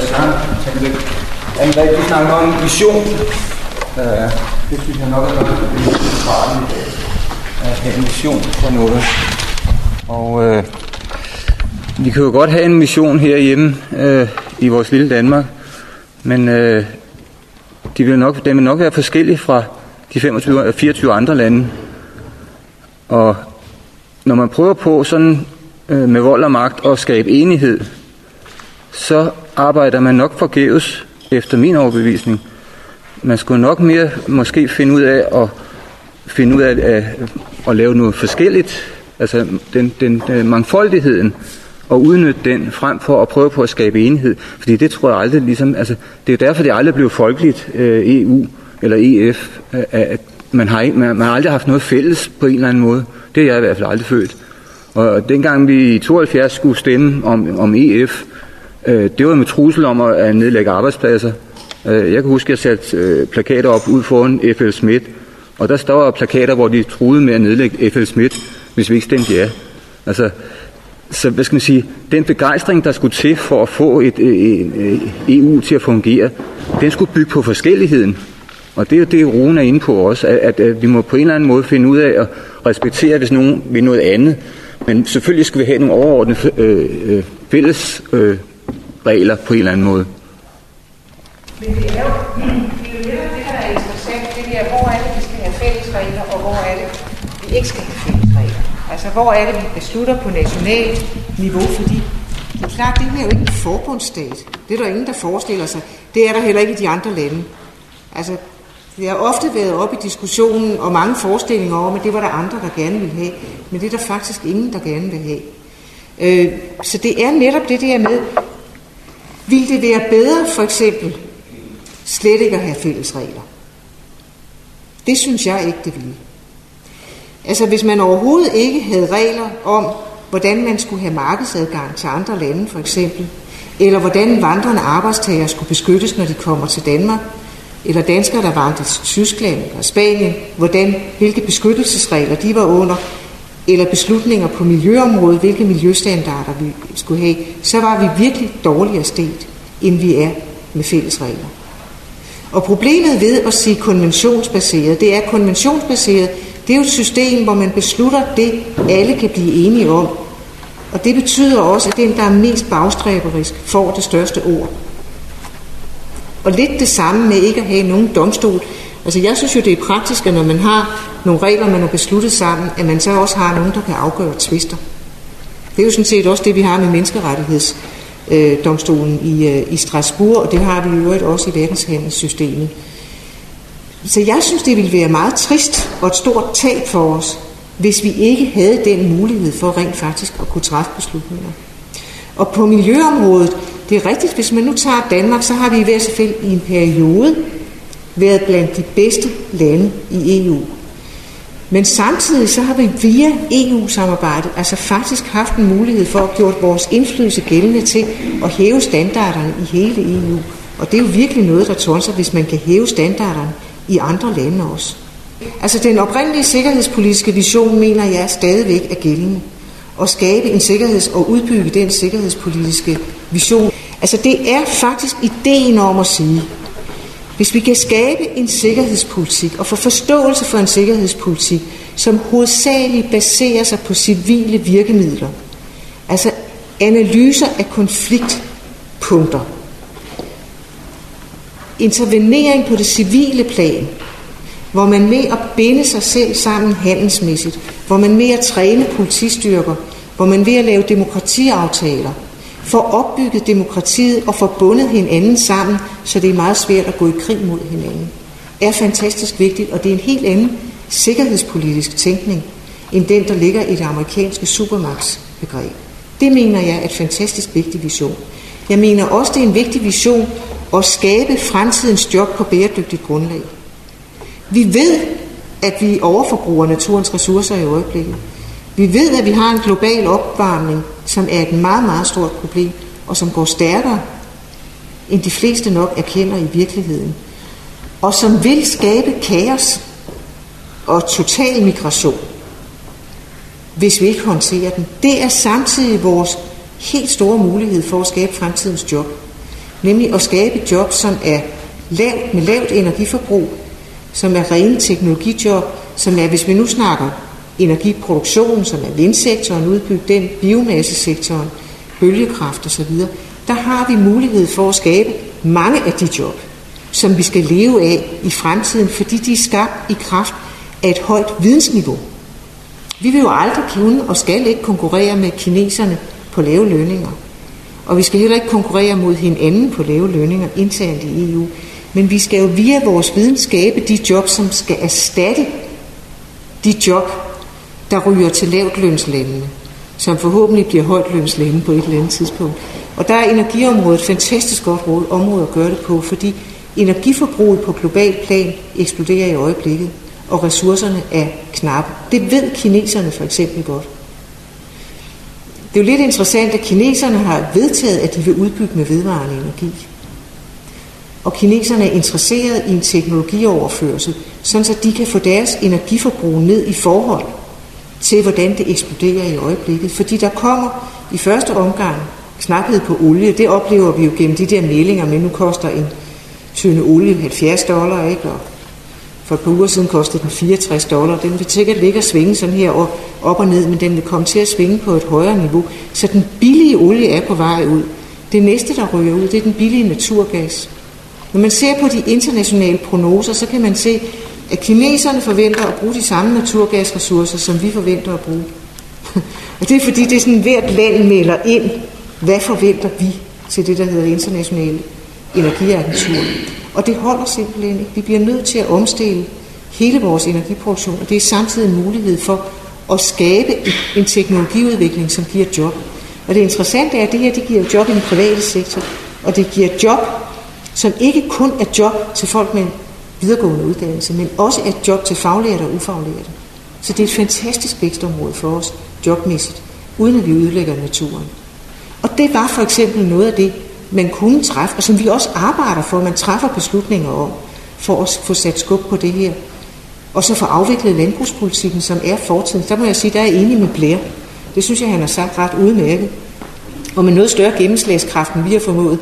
kan rigtig snakke om vision. Det synes jeg nok er noget, det er centralt i dag. At have en vision for noget. Og vi kan jo godt have en mission herhjemme i vores lille Danmark, men den vil nok være forskellig fra de 24 andre lande. Og når man prøver på sådan med vold og magt at skabe enighed, så arbejder man nok forgæves efter min overbevisning. Man skulle nok mere måske finde ud af at lave noget forskelligt, altså den mangfoldigheden, og udnytte den frem for at prøve på at skabe enighed. Fordi det tror jeg aldrig ligesom, altså det er jo derfor det aldrig blev folkeligt EU eller EF, at man har aldrig haft noget fælles på en eller anden måde. Det er jeg i hvert fald aldrig følt. Og dengang vi i 72 skulle stemme om EF, det var med trussel om at nedlægge arbejdspladser. Jeg kan huske, at jeg satte plakater op ud foran FL Schmidt, og der står plakater, hvor de truede med at nedlægge FL Schmidt, hvis vi ikke stemte ja. Altså, Så hvad skal man sige, den begejstring, der skulle til for at få et EU til at fungere, den skulle bygge på forskelligheden. Og det er jo det, Rune er inde på også, at vi må på en eller anden måde finde ud af at respektere, hvis nogen vil noget andet. Men selvfølgelig skal vi have nogle overordnede fælles regler på en eller anden måde. Men det er jo det, der er interessant, det er, hvor er det, vi skal have fælles regler, og hvor er det, vi ikke skal have fælles regler. Altså, hvor er det, vi beslutter på nationalt niveau, fordi det er klart, det her er jo ikke en forbundsstat. Det er der ingen, der forestiller sig. Det er der heller ikke i de andre lande. Altså, det har ofte været op i diskussionen, og mange forestillinger om, at det var der andre, der gerne ville have. Men det er der faktisk ingen, der gerne vil have. Så det er netop det der med, vil det være bedre, for eksempel, slet ikke at have fælles regler? Det synes jeg ikke, det ville. Altså, hvis man overhovedet ikke havde regler om, hvordan man skulle have markedsadgang til andre lande, for eksempel, eller hvordan vandrende arbejdstagere skulle beskyttes, når de kommer til Danmark, eller danskere, der vandrede til Tyskland eller Spanien, hvilke beskyttelsesregler de var under, eller beslutninger på miljøområdet, hvilke miljøstandarder vi skulle have, så var vi virkelig dårligere stillet, end vi er med fælles regler. Og problemet ved at sige konventionsbaseret, det er konventionsbaseret, det er jo et system, hvor man beslutter det, alle kan blive enige om. Og det betyder også, at den, der er mest bagstræberisk, får det største ord. Og lidt det samme med ikke at have nogen domstol. Altså jeg synes jo, det er praktisk, at når man har nogle regler, man har besluttet sammen, at man så også har nogen, der kan afgøre tvister. Det er jo sådan set også det, vi har med menneskerettighedsdomstolen i Strasbourg, og det har vi jo også i verdenshandelssystemet. Så jeg synes, det ville være meget trist og et stort tab for os, hvis vi ikke havde den mulighed for rent faktisk at kunne træffe beslutninger. Og på miljøområdet, det er rigtigt, hvis man nu tager Danmark, så har vi i hvert fald i en periode været blandt de bedste lande i EU. Men samtidig så har vi via EU-samarbejdet altså faktisk haft en mulighed for at gjort vores indflydelse gældende til at hæve standarderne i hele EU. Og det er jo virkelig noget, der tonser, hvis man kan hæve standarderne i andre lande også. Altså den oprindelige sikkerhedspolitiske vision, mener jeg, stadigvæk er gældende. At skabe en og udbygge den sikkerhedspolitiske vision. Altså det er faktisk ideen om at sige, hvis vi kan skabe en sikkerhedspolitik og få forståelse for en sikkerhedspolitik, som hovedsageligt baserer sig på civile virkemidler, altså analyser af konfliktpunkter, intervenering på det civile plan, hvor man med at binde sig selv sammen handelsmæssigt, hvor man med at træne politistyrker, hvor man ved at lave demokratiaftaler, får opbygget demokratiet og får bundet hinanden sammen, så det er meget svært at gå i krig mod hinanden, er fantastisk vigtigt, og det er en helt anden sikkerhedspolitisk tænkning, end den, der ligger i det amerikanske supermagtsbegreb. Det mener jeg er et fantastisk vigtig vision. Jeg mener også, det er en vigtig vision at skabe fremtidens job på bæredygtigt grundlag. Vi ved, at vi overforbruger naturens ressourcer i øjeblikket. Vi ved, at vi har en global opvarmning, som er et meget, meget stort problem, og som går stærkere, end de fleste nok erkender i virkeligheden. Og som vil skabe kaos og total migration, hvis vi ikke håndterer den. Det er samtidig vores helt store mulighed for at skabe fremtidens job. Nemlig at skabe job, som er med lavt energiforbrug, som er rene teknologijob, som er, hvis vi nu snakker energiproduktion, som er vindsektoren, udbygget den, biomassesektoren, bølgekraft osv., der har vi mulighed for at skabe mange af de job, som vi skal leve af i fremtiden, fordi de er skabt i kraft af et højt vidensniveau. Vi vil jo aldrig kunne og skal ikke konkurrere med kineserne på lave lønninger. Og vi skal heller ikke konkurrere mod hinanden på lave lønninger internt i EU. Men vi skal jo via vores viden skabe de job, som skal erstatte de job, der ryger til lavtlønslandene, som forhåbentlig bliver højtlønslande på et eller andet tidspunkt. Og der er energiområdet et fantastisk godt område at gøre det på, fordi energiforbruget på global plan eksploderer i øjeblikket, og ressourcerne er knappe. Det ved kineserne for eksempel godt. Det er jo lidt interessant, at kineserne har vedtaget, at de vil udbygge med vedvarende energi. Og kineserne er interesseret i en teknologioverførsel, sådan så de kan få deres energiforbrug ned i forhold til, hvordan det eksploderer i øjeblikket. Fordi der kommer i første omgang knaphed på olie. Det oplever vi jo gennem de der meldinger, men nu koster en tynde olie $70, ikke? Og for et par uger siden kostede den $64. Den vil sikkert ligge og svinge sådan her op og ned, men den vil komme til at svinge på et højere niveau. Så den billige olie er på vej ud. Det næste, der ryger ud, det er den billige naturgas. Når man ser på de internationale prognoser, så kan man se, at kineserne forventer at bruge de samme naturgasressourcer, som vi forventer at bruge. Og det er fordi, det er sådan, hvert land melder ind, hvad forventer vi til det, der hedder Internationale Energiagentur. Og det holder simpelthen ikke. Vi bliver nødt til at omstille hele vores energiproduktion, og det er samtidig en mulighed for at skabe en teknologiudvikling, som giver job. Og det interessante er, at det her det giver job i den private sektor, og det giver job, som ikke kun er job til folk med videregående uddannelse, men også er job til faglærte og ufaglærte. Så det er et fantastisk vækstområde for os, jobmæssigt, uden at vi ødelægger naturen. Og det var for eksempel noget af det, man kunne træffe, og som vi også arbejder for, man træffer beslutninger om, for at få sat skub på det her. Og så få afviklet landbrugspolitikken, som er fortiden. Der må jeg sige, der er jeg enig med Blair. Det synes jeg, han har sagt ret udmærket. Og med noget større gennemslagskraft, end vi har formået,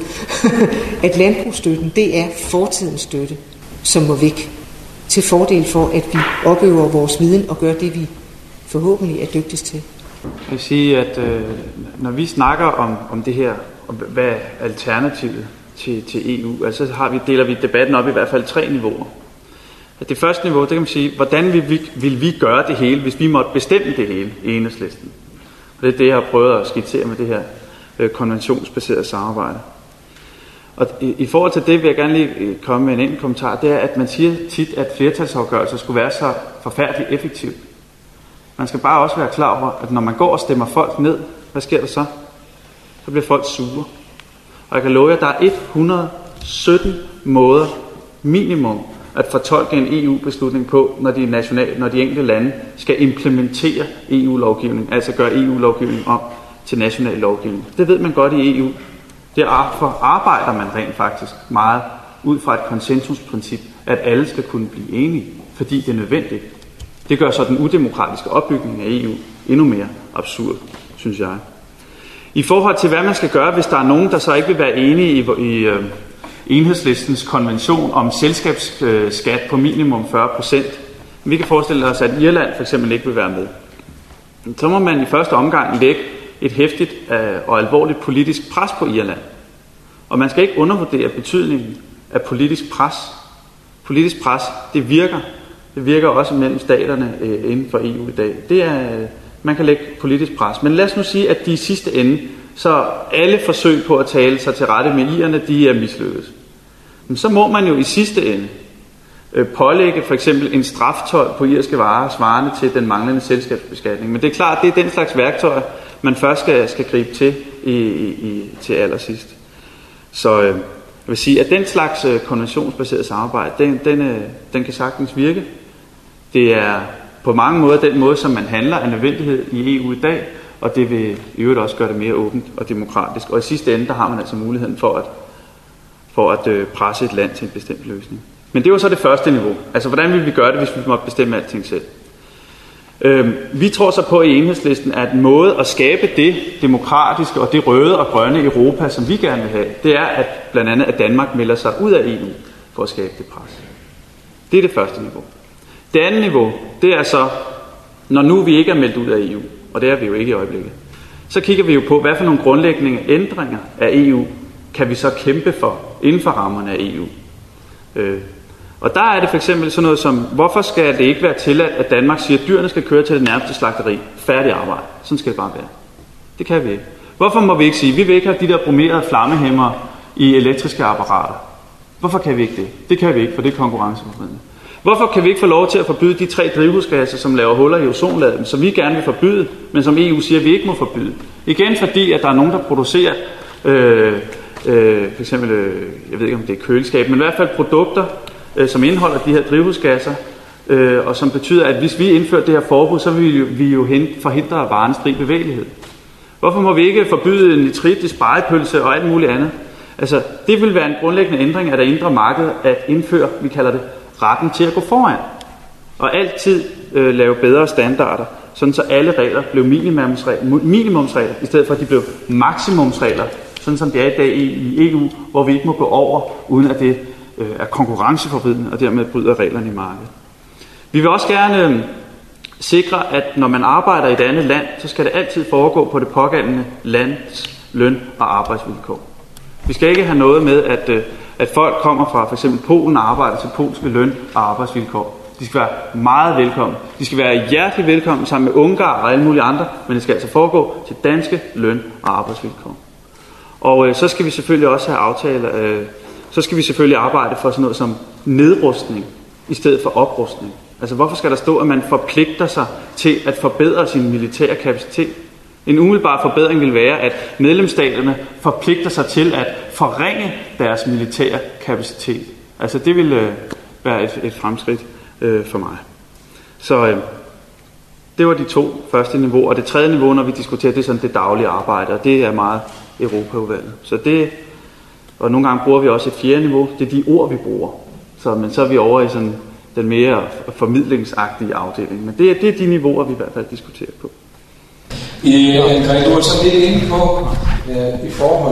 at landbrugsstøtten, det er fortidens støtte, som må væk, til fordel for, at vi opøver vores viden og gør det, vi forhåbentlig er dygtigst til. Jeg vil sige, at når vi snakker om det her, og hvad er alternativet til EU, altså deler vi debatten op i hvert fald 3 niveauer. At det første niveau, det kan man sige, hvordan vil vi gøre det hele, hvis vi måtte bestemme det hele i Enhedslisten? Og det er det, jeg har prøvet at skitsere med det her konventionsbaserede samarbejde. Og i forhold til det vil jeg gerne lige komme med en enkelt kommentar. Det er, at man siger tit, at flertalsafgørelser skulle være så forfærdeligt effektivt. Man skal bare også være klar over, at når man går og stemmer folk ned, hvad sker der så? Så bliver folk sure. Og jeg kan love jer, at der er 117 måder minimum at fortolke en EU-beslutning på, når de enkelte lande skal implementere EU-lovgivning, altså gøre EU-lovgivning om til national lovgivning. Det ved man godt i EU. Derfor arbejder man rent faktisk meget ud fra et konsensusprincip, at alle skal kunne blive enige, fordi det er nødvendigt. Det gør så den udemokratiske opbygning af EU endnu mere absurd, synes jeg. I forhold til, hvad man skal gøre, hvis der er nogen, der så ikke vil være enige i Enhedslistens konvention om selskabsskat på minimum 40%. Vi kan forestille os, at Irland for eksempel ikke vil være med. Så må man i første omgang lægge et heftigt og alvorligt politisk pres på Irland. Og man skal ikke undervurdere betydningen af politisk pres. Politisk pres, det virker. Det virker også mellem staterne inden for EU i dag. Man kan lægge politisk pres. Men lad os nu sige, at de i sidste ende, så alle forsøg på at tale sig til rette med irerne, de er mislykket. Men så må man jo i sidste ende pålægge for eksempel en straftold på irske varer, svarende til den manglende selskabsbeskatning. Men det er klart, det er den slags værktøjer, man først skal gribe til til allersidst. Så jeg vil sige, at den slags konventionsbaseret samarbejde, den kan sagtens virke. Det er på mange måder den måde, som man handler af nødvendighed i EU i dag, og det vil i øvrigt også gøre det mere åbent og demokratisk. Og i sidste ende, der har man altså muligheden for at presse et land til en bestemt løsning. Men det var så det første niveau. Altså, hvordan vil vi gøre det, hvis vi måtte bestemme alting selv? Vi tror så på i Enhedslisten, at en måde at skabe det demokratiske og det røde og grønne Europa, som vi gerne vil have, det er at blandt andet, at Danmark melder sig ud af EU for at skabe det pres. Det er det første niveau. Det andet niveau, det er så, når nu vi ikke er meldt ud af EU, og det er vi jo ikke i øjeblikket, så kigger vi jo på, hvad for nogle grundlæggende ændringer af EU kan vi så kæmpe for inden for rammerne af EU. Og der er det for eksempel sådan noget som, hvorfor skal det ikke være tilladt, at Danmark siger, at dyrene skal køre til det nærmeste slagteri? Færdig arbejde. Sådan skal det bare være. Det kan vi ikke. Hvorfor må vi ikke sige, vi vil ikke have de der bromerede flammehæmmere i elektriske apparater? Hvorfor kan vi ikke det? Det kan vi ikke, for det er konkurrenceforvridende. Hvorfor kan vi ikke få lov til at forbyde de 3 drivhusgasser, som laver huller i ozonlaget, som vi gerne vil forbyde, men som EU siger, at vi ikke må forbyde? Igen fordi, at der er nogen, der producerer for eksempel, jeg ved ikke om det er køleskab, men i hvert fald produkter, som indeholder de her drivhusgasser, og som betyder, at hvis vi indfører det her forbud, så vil vi jo forhindre varens fri bevægelighed. Hvorfor må vi ikke forbyde nitrit i spegepølse og alt muligt andet? Altså, det vil være en grundlæggende ændring af det indre marked at indføre, vi kalder det, retten til at gå foran. Og altid lave bedre standarder, sådan så alle regler blev minimumsregler, i stedet for at de blev maksimumsregler, sådan som det er i dag i EU, hvor vi ikke må gå over, uden at det er konkurrenceforvridende, og dermed bryder reglerne i markedet. Vi vil også gerne sikre, at når man arbejder i et andet land, så skal det altid foregå på det pågældende lands løn- og arbejdsvilkår. Vi skal ikke have noget med, at folk kommer fra f.eks. Polen og arbejder til polske løn- og arbejdsvilkår. De skal være meget velkommen. De skal være hjertelig velkommen sammen med Ungarn og alle mulige andre, men det skal altså foregå til danske løn- og arbejdsvilkår. Og så skal vi selvfølgelig også have aftaler, så skal vi selvfølgelig arbejde for sådan noget som nedrustning i stedet for oprustning. Altså hvorfor skal der stå, at man forpligter sig til at forbedre sin militære kapacitet? En umiddelbar forbedring vil være, at medlemsstaterne forpligter sig til at forringe deres militære kapacitet. Altså det vil være et fremskridt for mig. Så det var de 2 første niveauer. Og det 3. niveau, når vi diskuterer, det er sådan det daglige arbejde, og det er meget Europaudvalget. Så det, og nogle gange bruger vi også et 4. niveau, det er de ord, vi bruger. Men så er vi over i sådan den mere formidlingsagtige afdeling. Men det er de niveauer, vi i hvert fald diskuterer på. André, du er så lidt inde på i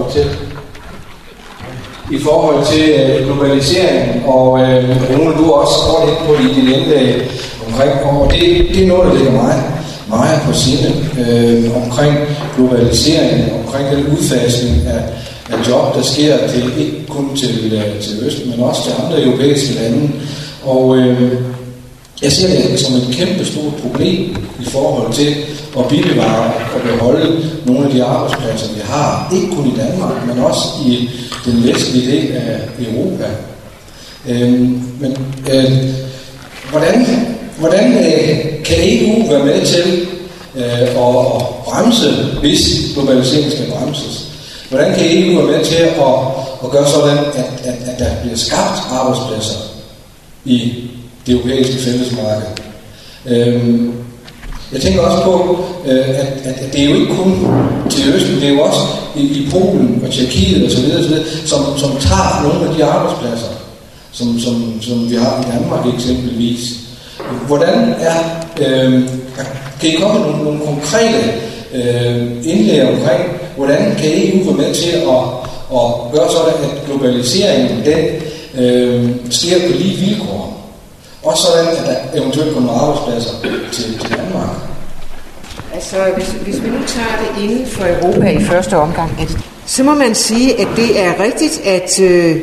forhold til globaliseringen, og Rune, du er også kort inde på i din indlæg omkring, og det er noget, der ligger meget på sinde omkring globaliseringen, omkring den udfasning af job, der sker ikke kun til Østen, men også til andre europæiske lande. Og jeg ser det som et kæmpe stort problem i forhold til at bibevare og beholde nogle af de arbejdspladser, vi har. Ikke kun i Danmark, men også i den vestlige del af Europa. Hvordan kan EU være med til at bremse, hvis globaliseringen skal bremses? Hvordan kan EU være med til at gøre sådan, at der bliver skabt arbejdspladser i det europæiske fællesmarked? Jeg tænker også på, at det er jo ikke kun til Østen, det er jo også i Polen og Tjekkiet osv., som tager nogle af de arbejdspladser, som vi har i Danmark eksempelvis. Hvordan kan I komme med nogle konkrete indlæg omkring, hvordan kan EU være med til at gøre sådan, at globaliseringen den sker på lige vilkår? Også sådan, at der eventuelt kommer arbejdspladser til Danmark. Altså, hvis vi nu tager det inden for Europa i første omgang, så må man sige, at det er rigtigt, at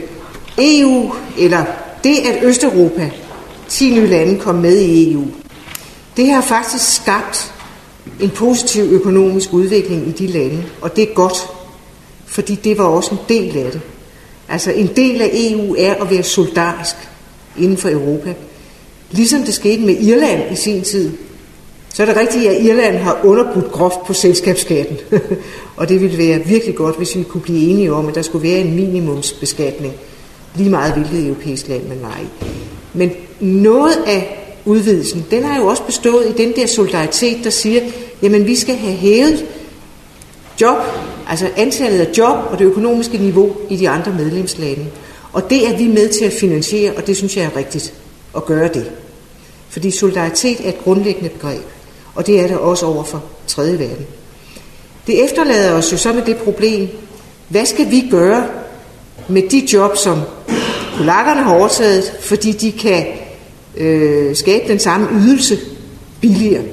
EU, eller det, at Østeuropa, 10 nye lande kom med i EU, det har faktisk skabt en positiv økonomisk udvikling i de lande, og det er godt, fordi det var også en del af det. Altså, en del af EU er at være solidarisk inden for Europa. Ligesom det skete med Irland i sin tid, så er det rigtigt, at Irland har underbudt groft på selskabsskatten. Og det ville være virkelig godt, hvis vi kunne blive enige om, at der skulle være en minimumsbeskatning, lige meget hvilket europæisk land man var i. Men noget af udvidelsen, den har jo også bestået i den der solidaritet, der siger, jamen vi skal have hævet job, altså antallet af job og det økonomiske niveau i de andre medlemslande. Og det er vi med til at finansiere, og det synes jeg er rigtigt at gøre det. Fordi solidaritet er et grundlæggende begreb, og det er der også over for tredje verden. Det efterlader os jo så med det problem, hvad skal vi gøre med de job, som polakkerne har overtaget, fordi de kan skabe den samme ydelse billigere.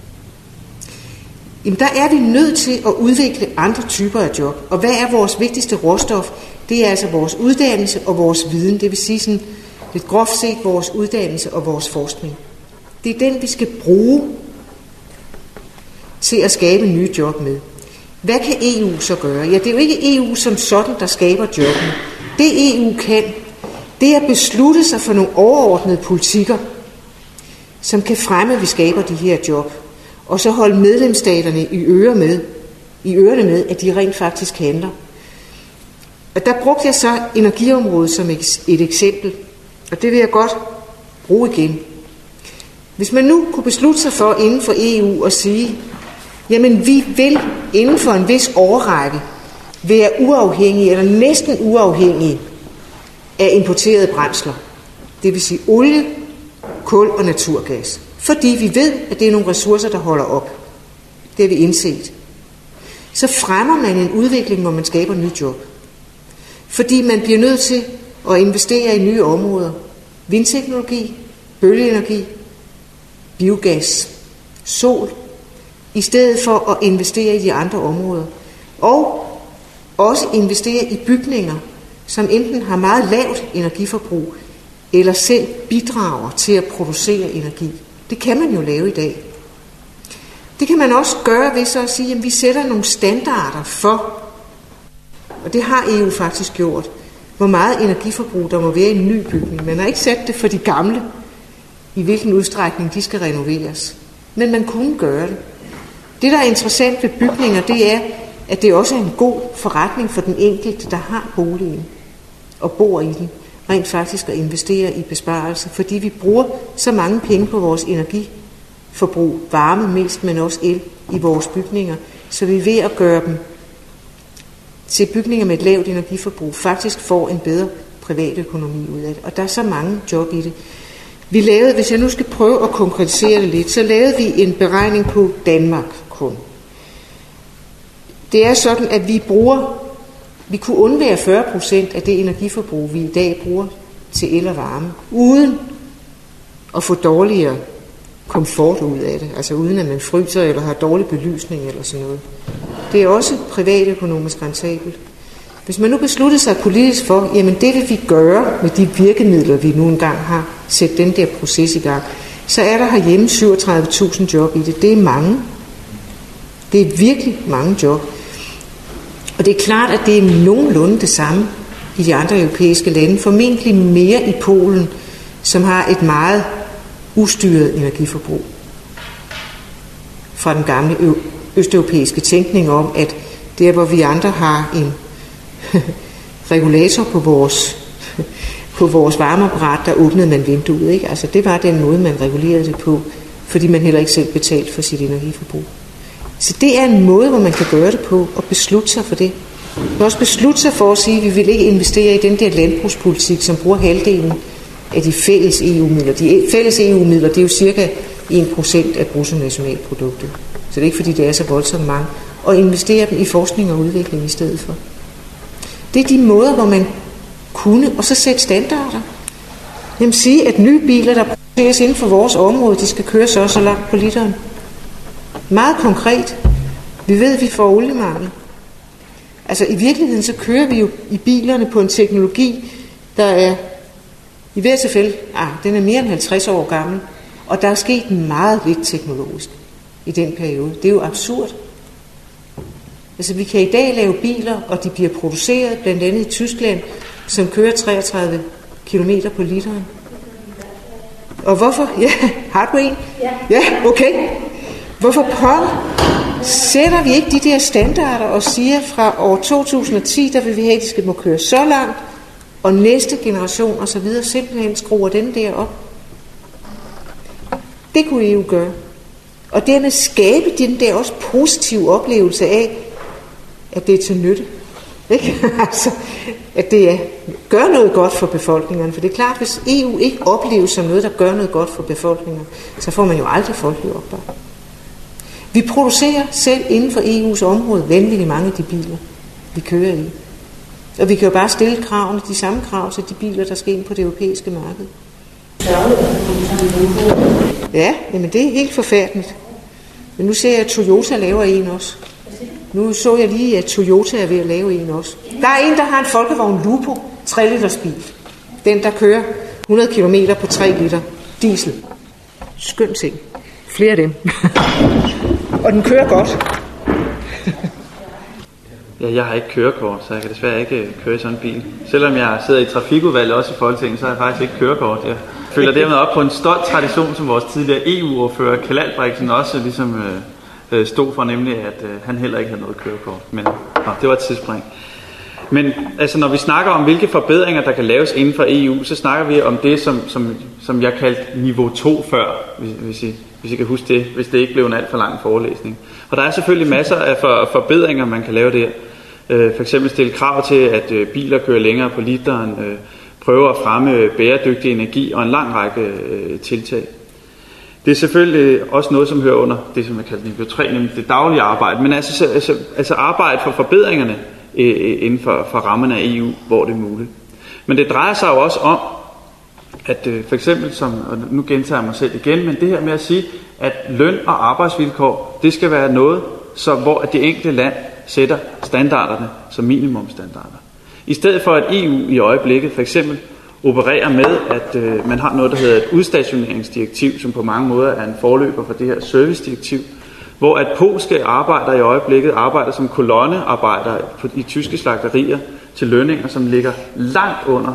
Jamen der er vi nødt til at udvikle andre typer af job. Og hvad er vores vigtigste råstof? Det er altså vores uddannelse og vores viden. Det vil sige sådan lidt groft set vores uddannelse og vores forskning. Det er den, vi skal bruge til at skabe nye job med. Hvad kan EU så gøre? Ja, det er jo ikke EU som sådan, der skaber jobbene. Det EU kan, det er at beslutte sig for nogle overordnede politikker, som kan fremme, at vi skaber de her job. Og så holde medlemsstaterne i ørerne med, at de rent faktisk handler. Og der brugte jeg så energiområdet som et eksempel. Og det vil jeg godt bruge igen. Hvis man nu kunne beslutte sig for inden for EU at sige, jamen vi vil inden for en vis årrække være uafhængige eller næsten uafhængige af importerede brændsler. Det vil sige olie, kul og naturgas. fordi vi ved, at det er nogle ressourcer, der holder op. Det har vi indset. Så fremmer man en udvikling, hvor man skaber nye job. Fordi man bliver nødt til at investere i nye områder. Vindteknologi, bølgeenergi, biogas, sol, i stedet for at investere i de andre områder. Og også investere i bygninger, som enten har meget lavt energiforbrug, eller selv bidrager til at producere energi. Det kan man jo lave i dag. Det kan man også gøre ved så at sige, at vi sætter nogle standarder for, og det har EU faktisk gjort, hvor meget energiforbrug der må være i en ny bygning. Man har ikke sat det for de gamle, i hvilken udstrækning de skal renoveres. Men man kunne gøre det. Det, der er interessant ved bygninger, det er, at det også er en god forretning for den enkelte, der har boligen og bor i den, rent faktisk at investere i besparelser, fordi vi bruger så mange penge på vores energiforbrug, varme mest, men også el i vores bygninger, så vi er ved at gøre dem til bygninger med et lavt energiforbrug, faktisk får en bedre privatøkonomi ud af det. Og der er så mange job i det. Vi lavede, hvis jeg nu skal prøve at konkretisere det lidt, så lavede vi en beregning på Danmark kun. Det er sådan, at vi kunne undvære 40% af det energiforbrug, vi i dag bruger til el og varme, uden at få dårligere komfort ud af det, altså uden at man fryser eller har dårlig belysning eller sådan noget. Det er også privatøkonomisk rentabelt. Hvis man nu besluttede sig politisk for, jamen det vil vi gøre med de virkemidler, vi nu engang har, sætte den der proces i gang, så er der herhjemme 37.000 job i det. Det er mange. Det er virkelig mange job. Og det er klart, at det er nogenlunde det samme i de andre europæiske lande. Formentlig mere i Polen, som har et meget ustyret energiforbrug. Fra den gamle østeuropæiske tænkning om, at der hvor vi andre har en regulator på vores varmeapparat, der åbnede man vinduet. Ikke? Altså det var den måde, man regulerede det på, fordi man heller ikke selv betalte for sit energiforbrug. Så det er en måde, hvor man kan gøre det på, og beslutte sig for det. Man kan også beslutte sig for at sige, at vi vil ikke investere i den der landbrugspolitik, som bruger halvdelen af de fælles EU-midler. De fælles EU-midler, det er jo cirka 1% af bruttonationalproduktet. Så det er ikke, fordi det er så voldsomt mange. Og investere dem i forskning og udvikling i stedet for. Det er de måder, hvor man kunne, og så sætte standarder. Jamen sige, at nye biler, der produceres inden for vores område, de skal køre så langt på literen. Meget konkret. Vi ved, at vi får oliemangel. Altså i virkeligheden, så kører vi jo i bilerne på en teknologi, der er i hvert tilfælde, den er mere end 50 år gammel, og der er sket meget lidt teknologisk i den periode. Det er jo absurd. Altså vi kan i dag lave biler, og de bliver produceret blandt andet i Tyskland, som kører 33 km på literen. Og hvorfor? Ja, har du en? Ja, okay. Hvorfor sætter vi ikke de der standarder og siger, fra år 2010, der vil vi have, at de skal må køre så langt, og næste generation og så videre simpelthen skruer den der op? Det kunne EU gøre. Og dermed skabe den der også positive oplevelse af, at det er til nytte. Ikke? Altså, at det gør noget godt for befolkningerne. For det er klart, hvis EU ikke opleves som noget, der gør noget godt for befolkningerne, så får man jo aldrig folkelig opbakning. Vi producerer selv inden for EU's område vanvittigt mange af de biler, vi kører i. Og vi kan jo bare stille kravene, de samme krav til de biler, der skal ind på det europæiske marked. Ja, jamen det er helt forfærdeligt. Men nu ser jeg, at Toyota laver en også. Nu så jeg lige, at Toyota er ved at lave en også. Der er en, der har en Folkevogn Lupo 3 liters bil. Den, der kører 100 km på 3 liter diesel. Skøn ting. Flere af dem. Og den kører godt. Ja, jeg har ikke kørekort, så jeg kan desværre ikke køre i sådan en bil. Selvom jeg sidder i trafikudvalget også i Folketinget, så har jeg faktisk ikke kørekort. Jeg følger dermed op på en stolt tradition, som vores tidligere EU-ordfører Kjeld Albrechtsen også ligesom stod for, nemlig at han heller ikke havde noget kørekort. Men det var et tidsspring. Men altså, når vi snakker om, hvilke forbedringer, der kan laves inden for EU, så snakker vi om det, som jeg kaldte niveau 2 før, hvis I kan huske det, hvis det ikke blev en alt for lang forelæsning. Og der er selvfølgelig masser af forbedringer, man kan lave der. For eksempel stille krav til, at biler kører længere på literen, prøve at fremme bæredygtig energi og en lang række tiltag. Det er selvfølgelig også noget, som hører under det, som jeg kalder niveau 3, nemlig det daglige arbejde, men altså arbejde for forbedringerne inden for rammerne af EU, hvor det er muligt. Men det drejer sig jo også om, at for eksempel, og nu gentager jeg mig selv igen, men det her med at sige, at løn og arbejdsvilkår, det skal være noget, hvor det enkelte land sætter standarderne som minimumstandarder. I stedet for at EU i øjeblikket for eksempel opererer med, at man har noget, der hedder et udstationeringsdirektiv, som på mange måder er en forløber for det her servicedirektiv, hvor at polske arbejdere i øjeblikket arbejder som kolonnearbejdere i tyske slagterier til lønninger, som ligger langt under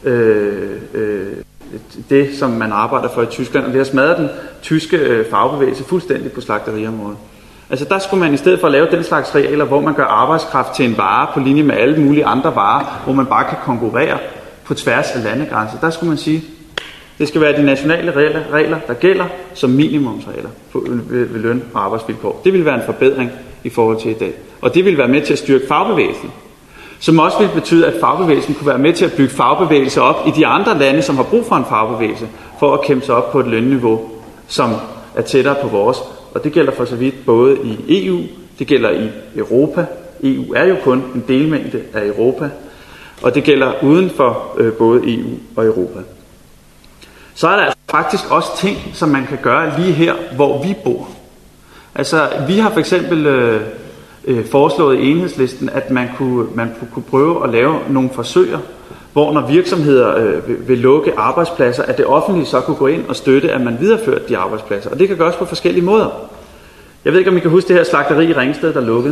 det, som man arbejder for i Tyskland. Og vi har smadret den tyske fagbevægelse fuldstændig på slagteriområdet. Altså der skulle man i stedet for at lave den slags regler, hvor man gør arbejdskraft til en vare på linje med alle mulige andre varer, hvor man bare kan konkurrere på tværs af landegrænser. Der skulle man sige, det skal være de nationale regler, der gælder som minimumsregler ved løn og arbejdsvilkår. Det vil være en forbedring i forhold til i dag. Og det vil være med til at styrke fagbevægelsen, som også vil betyde, at fagbevægelsen kunne være med til at bygge fagbevægelser op i de andre lande, som har brug for en fagbevægelse, for at kæmpe sig op på et lønniveau, som er tættere på vores. Og det gælder for så vidt både i EU, det gælder i Europa. EU er jo kun en delmængde af Europa, og det gælder uden for både EU og Europa. Så er der altså faktisk også ting, som man kan gøre lige her, hvor vi bor. Altså, vi har for eksempel foreslået i Enhedslisten, at man kunne prøve at lave nogle forsøger, hvor når virksomheder vil lukke arbejdspladser, at det offentlige så kunne gå ind og støtte, at man videreførte de arbejdspladser. Og det kan gøres på forskellige måder. Jeg ved ikke, om I kan huske det her slagteri i Ringsted, der lukkede.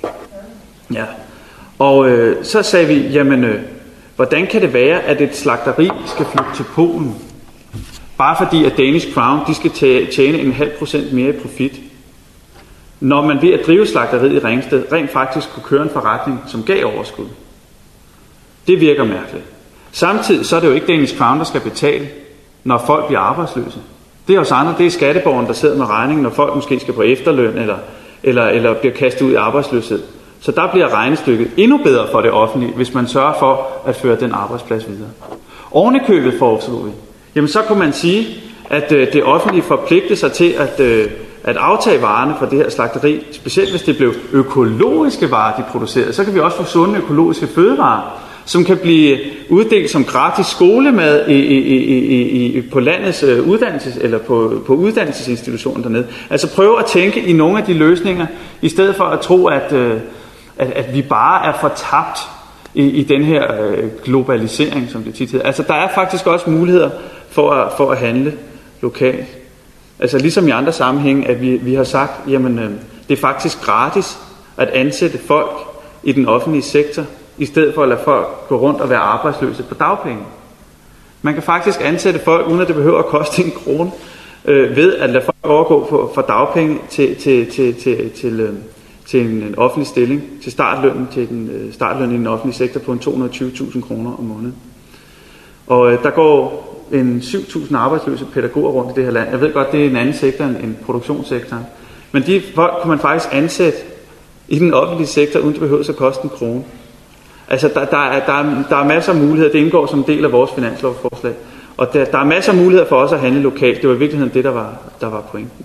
Ja. Og så sagde vi, jamen, hvordan kan det være, at et slagteri skal flytte til Polen? Bare fordi at Danish Crown, de skal tjene 0,5% mere i profit. Når man ved at drive slagteriet i Ringsted rent faktisk kunne køre en forretning, som gav overskud. Det virker mærkeligt. Samtidig så er det jo ikke Danish Crown, der skal betale, når folk bliver arbejdsløse. Det er os andre, det er skatteborgerne, der sidder med regningen, når folk måske skal på efterløn eller bliver kastet ud i arbejdsløshed. Så der bliver regnestykket endnu bedre for det offentlige, hvis man sørger for at føre den arbejdsplads videre. Oven i købet foreslår vi. Jamen så kunne man sige, at det offentlige forpligter sig til at aftage varerne fra det her slagteri, specielt hvis det blev økologiske varer, de producerede. Så kan vi også få sunde økologiske fødevarer, som kan blive uddelt som gratis skolemad på landets eller på uddannelsesinstitutionen dernede. Altså prøve at tænke i nogle af de løsninger, i stedet for at tro, at vi bare er fortabt i den her globalisering, som det tit hedder. Altså der er faktisk også muligheder for at handle lokalt. Altså ligesom i andre sammenhænge, at vi har sagt, jamen det er faktisk gratis at ansætte folk i den offentlige sektor, i stedet for at lade folk gå rundt og være arbejdsløse på dagpenge. Man kan faktisk ansætte folk, uden at det behøver at koste 1 krone, ved at lade folk overgå fra dagpenge til en offentlig stilling, til startlønnen i den offentlige sektor på en 220.000 kroner om måneden. Og der går en 7.000 arbejdsløse pædagoger rundt i det her land. Jeg ved godt, det er en anden sektor end produktionssektoren. Men de folk kan man faktisk ansætte i den offentlige sektor, uden det behøver at koste 1 krone. Altså, der er masser af muligheder. Det indgår som en del af vores finanslovsforslag. Og der er masser af muligheder for os at handle lokalt. Det var i virkeligheden det, der var pointen.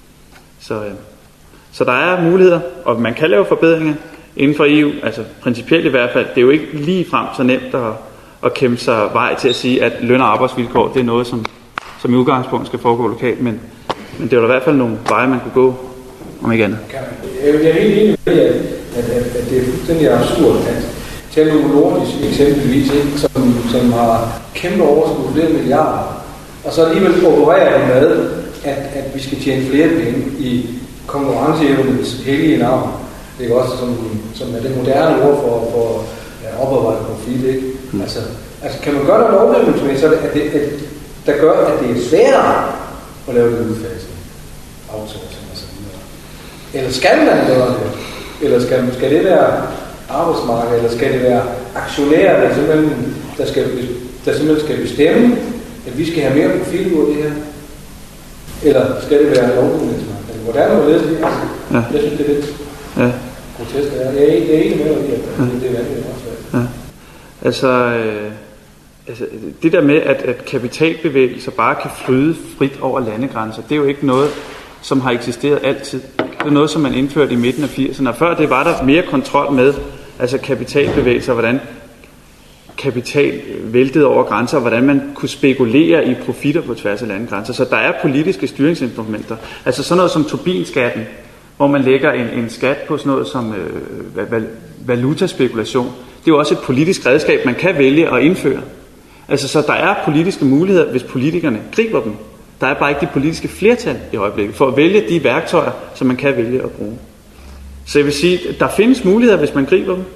Så der er muligheder, og man kan lave forbedringer inden for EU. Altså principielt i hvert fald. Det er jo ikke lige frem så nemt at kæmpe sig vej til at sige, at løn- og arbejdsvilkår, det er noget, som i udgangspunkt skal foregå lokalt. Men det er jo i hvert fald nogle veje, man kunne gå, om ikke andet. Jeg er helt enig med, at det er fuldstændig absurd, at Novo Nordisk eksempelvis, som har kæmpe overskud, flere milliarder, og så alligevel opererer de med, at vi skal tjene flere penge i konkurrenceevnens hellige navn. Det er også som er det moderne ord for oparbejdet profit, ikke? Altså kan man gøre noget lovgivningsmæssigt, så der gør, at det er sværere at lave det udfasning, outsourcing og så videre. Eller skal man gøre det? Eller skal det være arbejdsmarked, eller skal det være aktionærer, der simpelthen skal bestemme, at vi skal have mere profil ud af det her? Eller skal det være lovgivningsmæssigt? Hvordan må det læse det? Ja. Jeg synes, det er lidt grotesk. Jeg er enig med dig i, at det er vanvittigt også. Ja. Altså, altså, det der med, at kapitalbevægelser bare kan flyde frit over landegrænser, det er jo ikke noget, som har eksisteret altid. Det er noget, som man indførte i midten af 80'erne. Og før det var der mere kontrol med, altså kapitalbevægelser, hvordan kapital væltede over grænser, og hvordan man kunne spekulere i profitter på tværs af landegrænser. Så der er politiske styringsinstrumenter. Altså sådan noget som Tobin-skatten, hvor man lægger en skat på sådan noget som valutaspekulation. Det er jo også et politisk redskab, man kan vælge at indføre. Altså så der er politiske muligheder, hvis politikerne griber dem. Der er bare ikke de politiske flertal i øjeblikket for at vælge de værktøjer, som man kan vælge at bruge. Så jeg vil sige, der findes muligheder, hvis man griber dem.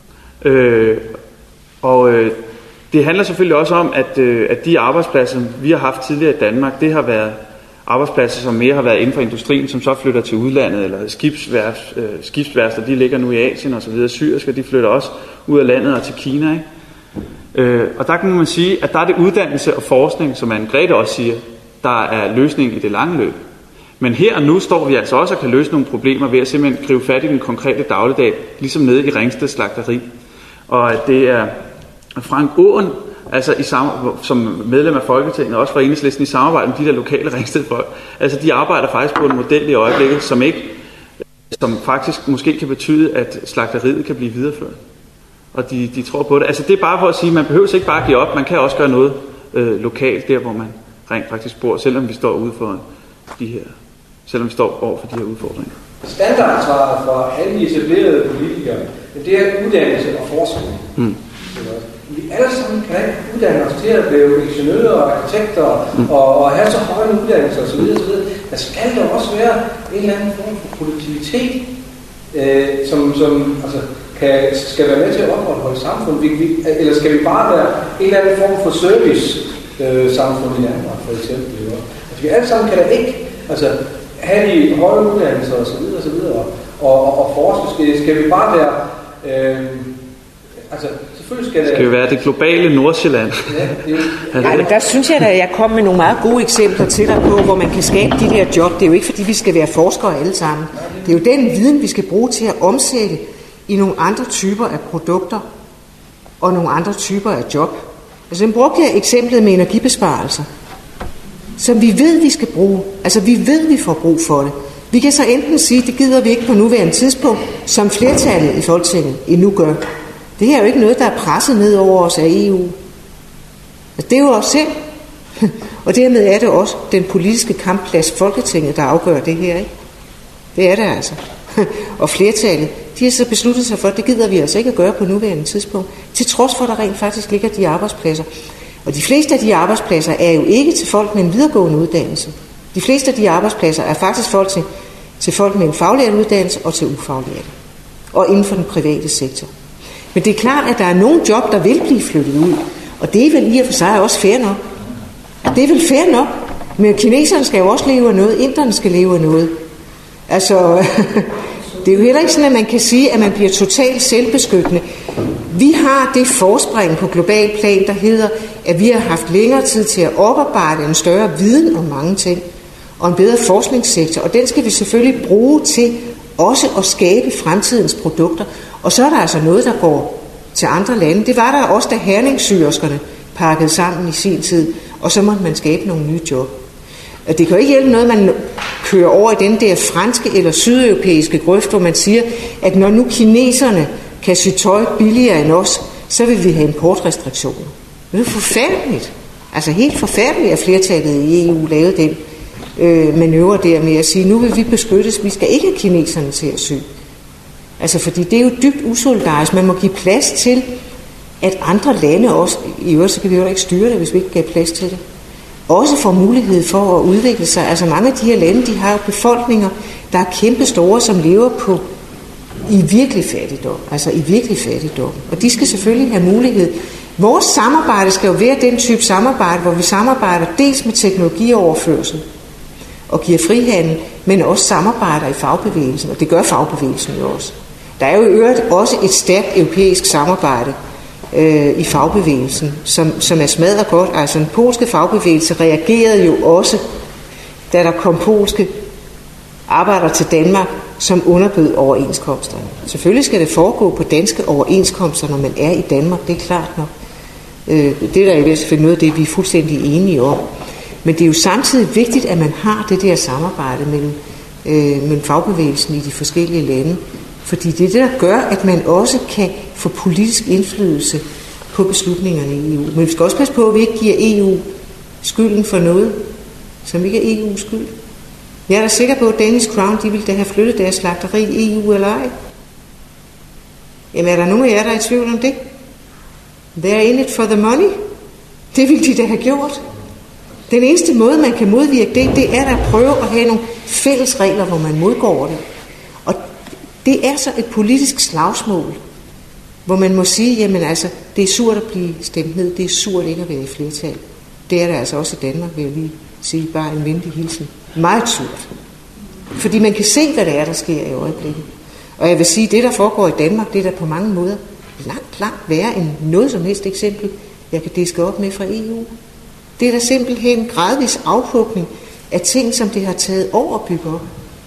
Det handler selvfølgelig også om, at de arbejdspladser, vi har haft tidligere i Danmark, det har været arbejdspladser, som mere har været inden for industrien, som så flytter til udlandet, eller skibsværfter, de ligger nu i Asien og så videre. Syriske, de flytter også ud af landet og til Kina, ikke? Og der kan man sige, at der er det uddannelse og forskning, som Anne-Grethe også siger, der er løsningen i det lange løb. Men her og nu står vi altså også og kan løse nogle problemer ved at simpelthen gribe fat i den konkrete dagligdag, ligesom nede i Ringsted Slagteri. Og det er Frank Aaen, altså som medlem af Folketinget, også fra Enhedslisten i samarbejde med de der lokale Ringstedfolk, altså de arbejder faktisk på en model i øjeblikket, som faktisk måske kan betyde, at slagteriet kan blive videreført. Og de tror på det. Altså det er bare for at sige, at man behøver ikke bare give op, man kan også gøre noget lokalt, der hvor man rent faktisk bor, selvom vi står over for de her udfordringer. Standardsvaret for alle de etablerede politikere, det er uddannelse og forskning. Vi alle sammen kan ikke uddanne os til at blive ingeniører og arkitekter og have så høje uddannelser osv. Der skal der også være en eller anden form for produktivitet, som altså, skal være med til at opretholde samfundet. Eller skal vi bare være en eller anden form for service samfund i Danmark, for eksempel. Altså, vi alle sammen kan da ikke have de høje uddannelser osv. Og forske. Skal vi bare være... Skal jo være det globale Nordsjælland. Nej, men der synes jeg, at jeg kom med nogle meget gode eksempler til dig på, hvor man kan skabe de der job. Det er jo ikke, fordi vi skal være forskere alle sammen. Det er jo den viden, vi skal bruge til at omsætte i nogle andre typer af produkter og nogle andre typer af job. Altså, den brugte jeg eksemplet med energibesparelser, som vi ved, vi skal bruge. Altså, vi ved, vi får brug for det. Vi kan så enten sige, at det gider vi ikke på nuværende tidspunkt, som flertallet i Folketinget endnu gør. Det her er jo ikke noget, der er presset ned over os af EU. Altså, det er jo os selv. Og dermed er det også den politiske kampplads Folketinget, der afgør det her, ikke? Det er det altså. Og flertallet, de har så besluttet sig for, at det gider vi altså ikke at gøre på nuværende tidspunkt, til trods for, at der rent faktisk ligger de arbejdspladser. Og de fleste af de arbejdspladser er jo ikke til folk med en videregående uddannelse. De fleste af de arbejdspladser er faktisk folk til folk med en faglært uddannelse og til ufaglærte. Og inden for den private sektor. Men det er klart, at der er nogle job, der vil blive flyttet ud. Og det er vel i og for sig også fair nok. Det er vel fair nok. Men kineserne skal jo også leve af noget. Inderne skal leve af noget. Altså, det er jo heller ikke sådan, at man kan sige, at man bliver totalt selvbeskyttende. Vi har det forspring på global plan, der hedder, at vi har haft længere tid til at oparbejde en større viden om mange ting. Og en bedre forskningssektor. Og den skal vi selvfølgelig bruge til også at skabe fremtidens produkter. Og så er der altså noget, der går til andre lande. Det var der også, da herningssyrskerne pakkede sammen i sin tid, og så måtte man skabe nogle nye job. Og det kan jo ikke hjælpe noget, man kører over i den der franske eller sydeuropæiske grøft, hvor man siger, at når nu kineserne kan sy tøj billigere end os, så vil vi have importrestriktioner. Det er jo forfærdeligt. Altså helt forfærdeligt, at flertallet i EU lavede den manøvre der med at sige, nu vil vi beskyttes, vi skal ikke have kineserne til at sy. Altså fordi det er jo dybt usolidarisk. Man må give plads til, at andre lande også, i øvrigt så kan vi jo ikke styre det, hvis vi ikke giver plads til det, også får mulighed for at udvikle sig. Altså mange af de her lande, de har jo befolkninger, der er kæmpe store, som lever på i virkelig fattigdom. Altså i virkelig fattigdom. Og de skal selvfølgelig have mulighed. Vores samarbejde skal jo være den type samarbejde, hvor vi samarbejder dels med teknologioverførsel og giver frihandel, men også samarbejder i fagbevægelsen, og det gør fagbevægelsen jo også. Der er jo i øvrigt også et stærkt europæisk samarbejde i fagbevægelsen, som er smadret godt. Altså den polske fagbevægelse reagerede jo også, da der kom polske arbejdere til Danmark, som underbød overenskomsterne. Selvfølgelig skal det foregå på danske overenskomster, når man er i Danmark, det er klart nok. Det er der i hvert fald noget af det, vi er fuldstændig enige om. Men det er jo samtidig vigtigt, at man har det der samarbejde mellem fagbevægelsen i de forskellige lande. Fordi det er det, der gør, at man også kan få politisk indflydelse på beslutningerne i EU. Men vi skal også passe på, at vi ikke giver EU skylden for noget, som ikke er EU's skyld. Jeg er da sikker på, at Danish Crown, de ville da have flyttet deres slagteri i EU eller ej. Jamen er der nogen af jer, der er i tvivl om det? They're in it for the money. Det ville de da have gjort. Den eneste måde, man kan modvirke det er at prøve at have nogle fælles regler, hvor man modgår det. Og det er så et politisk slagsmål, hvor man må sige, jamen altså, det er surt at blive stemt ned, det er surt ikke at være i flertal. Det er der altså også i Danmark, vil jeg lige sige, bare en venlig hilsen. Meget surt. Fordi man kan se, hvad det er, der sker i øjeblikket. Og jeg vil sige, det der foregår i Danmark, det er der på mange måder langt værre end noget som helst eksempel, jeg kan diske op med fra EU. Det er der simpelthen en gradvis afhugning af ting, som det har taget over at bygge op.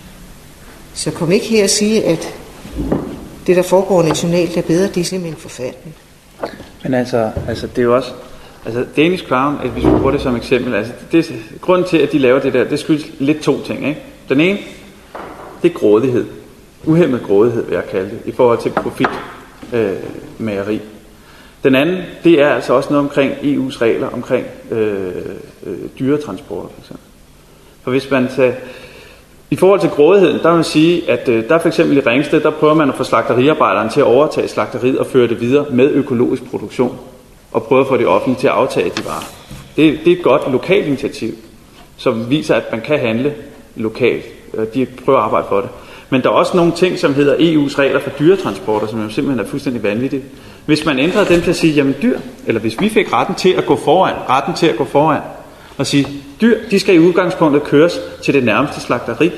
Så kom ikke her og sige, at det, der foregår nationalt, er bedre. Det er simpelthen forfærdeligt. Men altså det er jo også... Altså Danish Crown, hvis vi bruger det som eksempel, altså grunden til, at de laver det der, det skyldes lidt to ting, ikke? Den ene, det er grådighed. Uhæmmet grådighed, vil jeg kalde det, i forhold til profitmageri. Den anden, det er altså også noget omkring EU's regler, omkring dyretransporter, for eksempel. For hvis man tager... I forhold til grådigheden, der vil man sige, at der for eksempel i Ringsted, der prøver man at få slagteriarbejderen til at overtage slagteriet og føre det videre med økologisk produktion. Og prøve at få det offentlige til at aftage de varer. Det er et godt lokalt initiativ, som viser, at man kan handle lokalt. De prøver at arbejde for det. Men der er også nogle ting, som hedder EU's regler for dyretransporter, som jo simpelthen er fuldstændig vanvittige. Hvis man ændrede dem til at sige, jamen dyr, eller hvis vi fik retten til at gå foran, og sige, dyr, de skal i udgangspunktet køres til det nærmeste slagteri.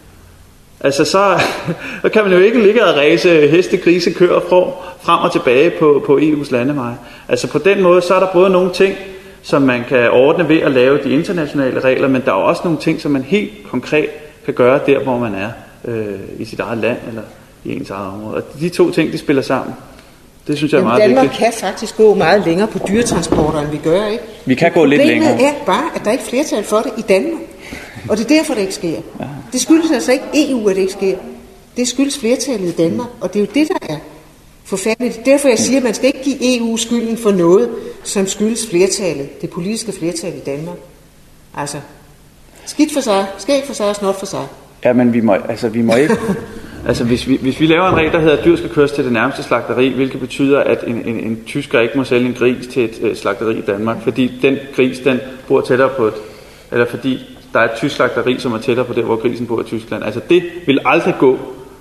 Altså så kan man jo ikke ligge og ræse heste, grise, køer frem og tilbage på EU's landeveje. Altså på den måde, så er der både nogle ting, som man kan ordne ved at lave de internationale regler, men der er også nogle ting, som man helt konkret kan gøre der, hvor man er i sit eget land eller i ens eget område. Og de to ting, de spiller sammen. Det synes jeg er meget vigtigt. Danmark kan faktisk gå meget længere på dyretransporter, end vi gør, ikke? Vi kan gå lidt længere. Problemet er bare, at der ikke er flertal for det i Danmark. Og det er derfor, det ikke sker. Ja. Det skyldes altså ikke EU, at det ikke sker. Det skyldes flertallet i Danmark. Og det er jo det, der er forfærdeligt. Derfor jeg siger, at man skal ikke give EU skylden for noget, som skyldes flertallet. Det politiske flertal i Danmark. Altså, skidt for sig, skæg for sig, snot for sig. Ja, men vi må ikke... Altså hvis vi laver en regel, der hedder, at dyr skal køres til det nærmeste slagteri, hvilket betyder, at en tysker ikke må sælge en gris til et slagteri i Danmark, fordi den gris, den bor tættere på eller fordi der er et tysk slagteri, som er tættere på det, hvor grisen bor i Tyskland. Altså det vil aldrig gå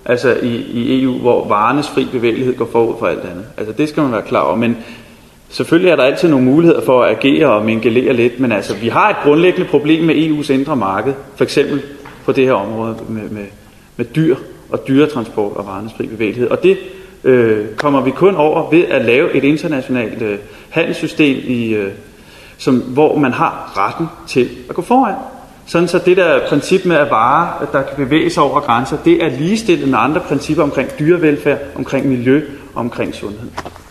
i EU, hvor varernes fri bevægelighed går forud for alt andet. Altså det skal man være klar over. Men selvfølgelig er der altid nogle muligheder for at agere og mingelere lidt, men altså vi har et grundlæggende problem med EU's indre marked, for eksempel på det her område med dyr og dyretransport og varernes fri bevægelighed. Og det kommer vi kun over ved at lave et internationalt handelssystem, hvor man har retten til at gå foran. Sådan så det der princip med at varer, der kan bevæge sig over grænser, det er ligestillet med andre principper omkring dyrevelfærd, omkring miljø og omkring sundhed.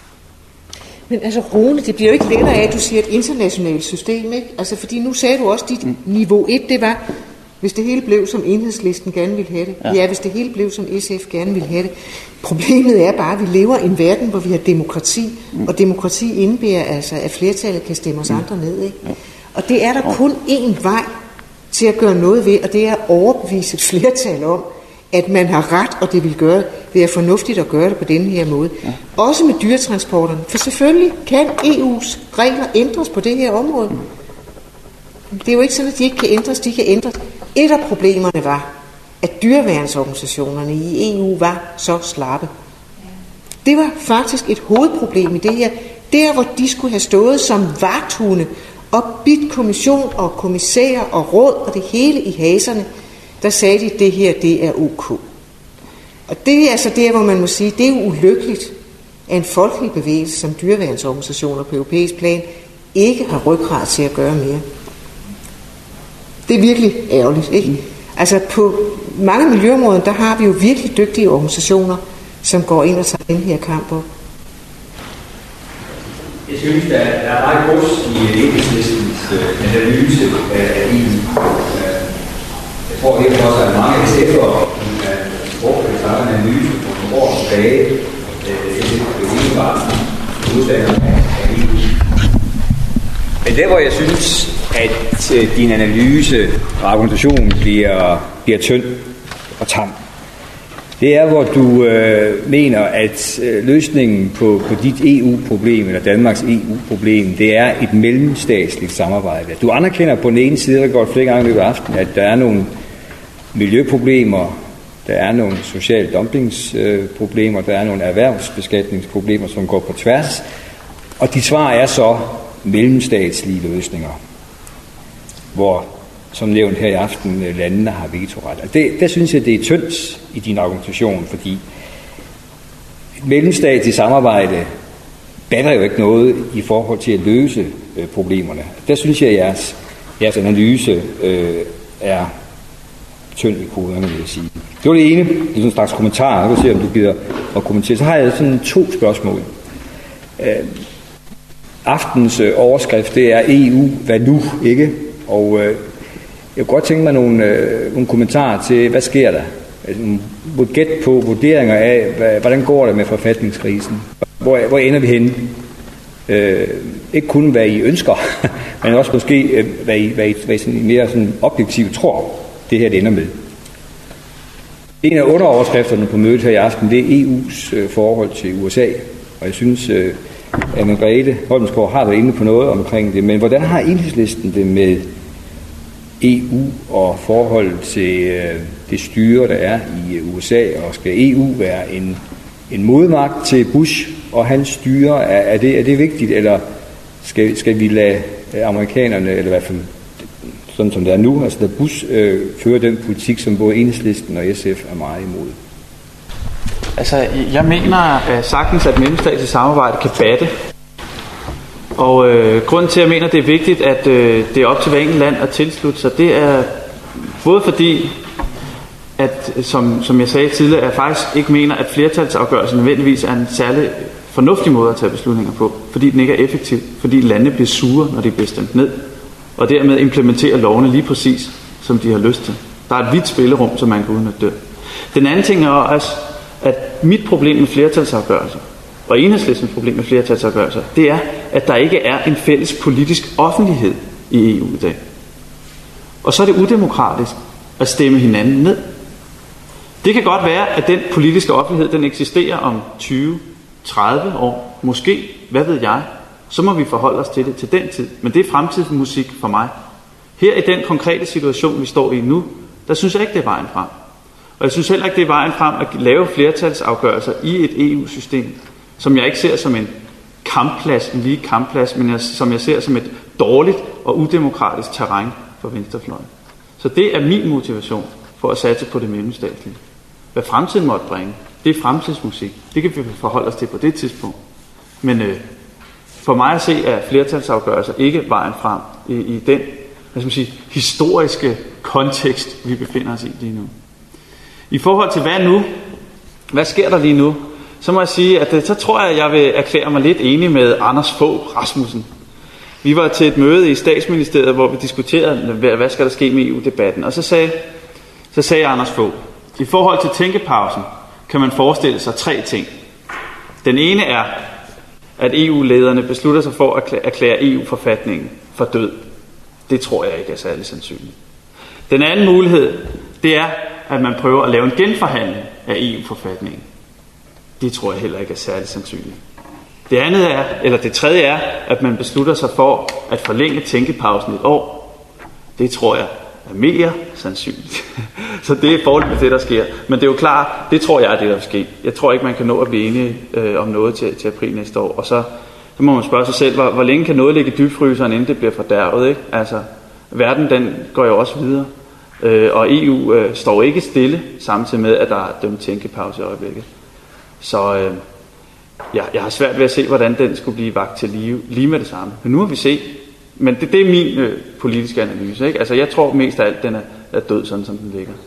Men altså Rune, det bliver jo ikke lettere af, at du siger et internationalt system, ikke? Altså fordi nu sagde du også, at dit niveau 1, det var, hvis det hele blev, som Enhedslisten gerne ville have det. Ja, hvis det hele blev, som SF gerne ville have det. Problemet er bare, at vi lever i en verden, hvor vi har demokrati, og demokrati indebærer altså, at flertallet kan stemme os andre ned, ikke? Og det er der kun én vej til at gøre noget ved, og det er at overbevise et flertal om, at man har ret, og det vil gøre det er fornuftigt at gøre det på denne her måde. Også med dyretransporterne, for selvfølgelig kan EU's regler ændres på det her område. Det er jo ikke sådan, at de ikke kan ændres, de kan ændres. Et af problemerne var, at dyreværnsorganisationerne i EU var så slappe. Det var faktisk et hovedproblem i det her. Der, hvor de skulle have stået som vagthunde og bidt kommission og kommissærer og råd og det hele i haserne, der sagde de, at det her, det er ok. Og det er altså der, hvor man må sige, det er jo ulykkeligt, at en folkelig bevægelse som dyreværnsorganisationer på europæisk plan ikke har ryggrad til at gøre mere. Det er virkelig ærgerligt, ikke? Altså på mange miljøområder, der har vi jo virkelig dygtige organisationer, som går ind og tager den her kamp op. Jeg synes, der er meget gods i Enhedslistens analyse af EU. Jeg tror helt også, at mange SF'ere brugte en analyse på nogle år tilbage. Det var modstanderne af EU. Men der, hvor jeg synes, at din analyse og argumentation bliver tynd og tam, det er, hvor du mener, at løsningen på dit EU-problem, eller Danmarks EU-problem, det er et mellemstatsligt samarbejde. Du anerkender på den ene side, der går flere gange i løbet af aftenen, at der er nogle miljøproblemer, der er nogle social dumpingsproblemer, der er nogle erhvervsbeskatningsproblemer, som går på tværs, og dit svar er så mellemstatslige løsninger, hvor, som nævnt her i aften, landene har vetoret. Der synes jeg, det er tyndt i din argumentation, fordi et mellemstatsligt samarbejde batter jo ikke noget i forhold til at løse problemerne. Der synes jeg, at jeres analyse er tynd i koderne, vil jeg sige. Det var det ene. Det er sådan en slags kommentar. Jeg vil se, om du gider at kommentere. Så har jeg sådan 2 spørgsmål. Aftens overskrift, det er EU, hvad nu, ikke? Og jeg kunne godt tænke mig nogle kommentarer til, hvad sker der? Altså, gæt på vurderinger af, hvordan går det med forfatningskrisen? Hvor ender vi henne? Ikke kun hvad I ønsker, men også måske hvad I sådan mere sådan objektivt tror, det her det ender med. En af underoverskrifterne på mødet her i aften, det er EU's forhold til USA. Og jeg synes, at Margrethe Holmsgaard har været inde på noget omkring det. Men hvordan har Enhedslisten det med EU og forhold til det styre, der er i USA? Og skal EU være en modmagt til Bush og hans styre? Er det vigtigt, eller skal vi lade amerikanerne, eller i hvert fald sådan som det er nu, altså da Bush fører den politik, som både Enhedslisten og SF er meget imod? Altså, jeg mener sagtens, at mellemstatsligt samarbejde kan batte. Og grunden til, at jeg mener, det er vigtigt, at det er op til hver enkelt land at tilslutte sig, det er både fordi, at som jeg sagde tidligere, jeg faktisk ikke mener, at flertalsafgørelsen nødvendigvis er en særlig fornuftig måde at tage beslutninger på, fordi den ikke er effektiv, fordi landene bliver sure, når de bliver stemt ned, og dermed implementerer lovene lige præcis, som de har lyst til. Der er et vidt spillerum, som man kan udnytte det. Den anden ting er også, at mit problem med flertalsafgørelser, og Enhedslistens problem med flertalsafgørelser, det er, at der ikke er en fælles politisk offentlighed i EU i dag. Og så er det udemokratisk at stemme hinanden ned. Det kan godt være, at den politiske offentlighed, den eksisterer om 20-30 år, måske, hvad ved jeg, så må vi forholde os til det til den tid. Men det er fremtidsmusik for mig. Her i den konkrete situation, vi står i nu, der synes jeg ikke, det er vejen frem. Og jeg synes heller ikke, det er vejen frem at lave flertalsafgørelser i et EU-system, som jeg ikke ser som en kampplads, en lige kampplads, men som jeg ser som et dårligt og udemokratisk terræn for venstrefløjen. Så det er min motivation for at satse på det mellemstatslige. Hvad fremtiden måtte bringe, det er fremtidsmusik. Det kan vi forholde os til på det tidspunkt. Men for mig at se er flertalsafgørelser ikke vejen frem i den historiske kontekst, vi befinder os i lige nu. I forhold til hvad nu? Hvad sker der lige nu? Så må jeg sige, at så tror jeg vil erklære mig lidt enig med Anders Fogh Rasmussen. Vi var til et møde i Statsministeriet, hvor vi diskuterede, hvad skal der ske med EU-debatten. Og så sagde Anders Fogh, i forhold til tænkepausen kan man forestille sig 3 ting. Den ene er, at EU-lederne beslutter sig for at erklære EU-forfatningen for død. Det tror jeg ikke er særlig sandsynligt. Den anden mulighed, det er, at man prøver at lave en genforhandling af EU-forfatningen. Det tror jeg heller ikke er særlig sandsynligt. Det tredje er, at man beslutter sig for at forlænge tænkepausen 1 år. Det tror jeg er mere sandsynligt. Så det er forholdet det, der sker. Men det er jo klart, det tror jeg er det, der vil ske. Jeg tror ikke, man kan nå at blive enige om noget til april næste år. Og så må man spørge sig selv, hvor længe kan noget ligge i dybfryseren, inden det bliver fordærvet, ikke? Altså, verden, den går jo også videre. Og EU står ikke stille, samtidig med, at der er dømt tænkepause i øjeblikket. Så jeg har svært ved at se, hvordan den skulle blive vagt til live lige med det samme. Men nu har vi set. Men det er min politiske analyse, ikke? Altså, jeg tror mest af alt, den er død, sådan som den ligger.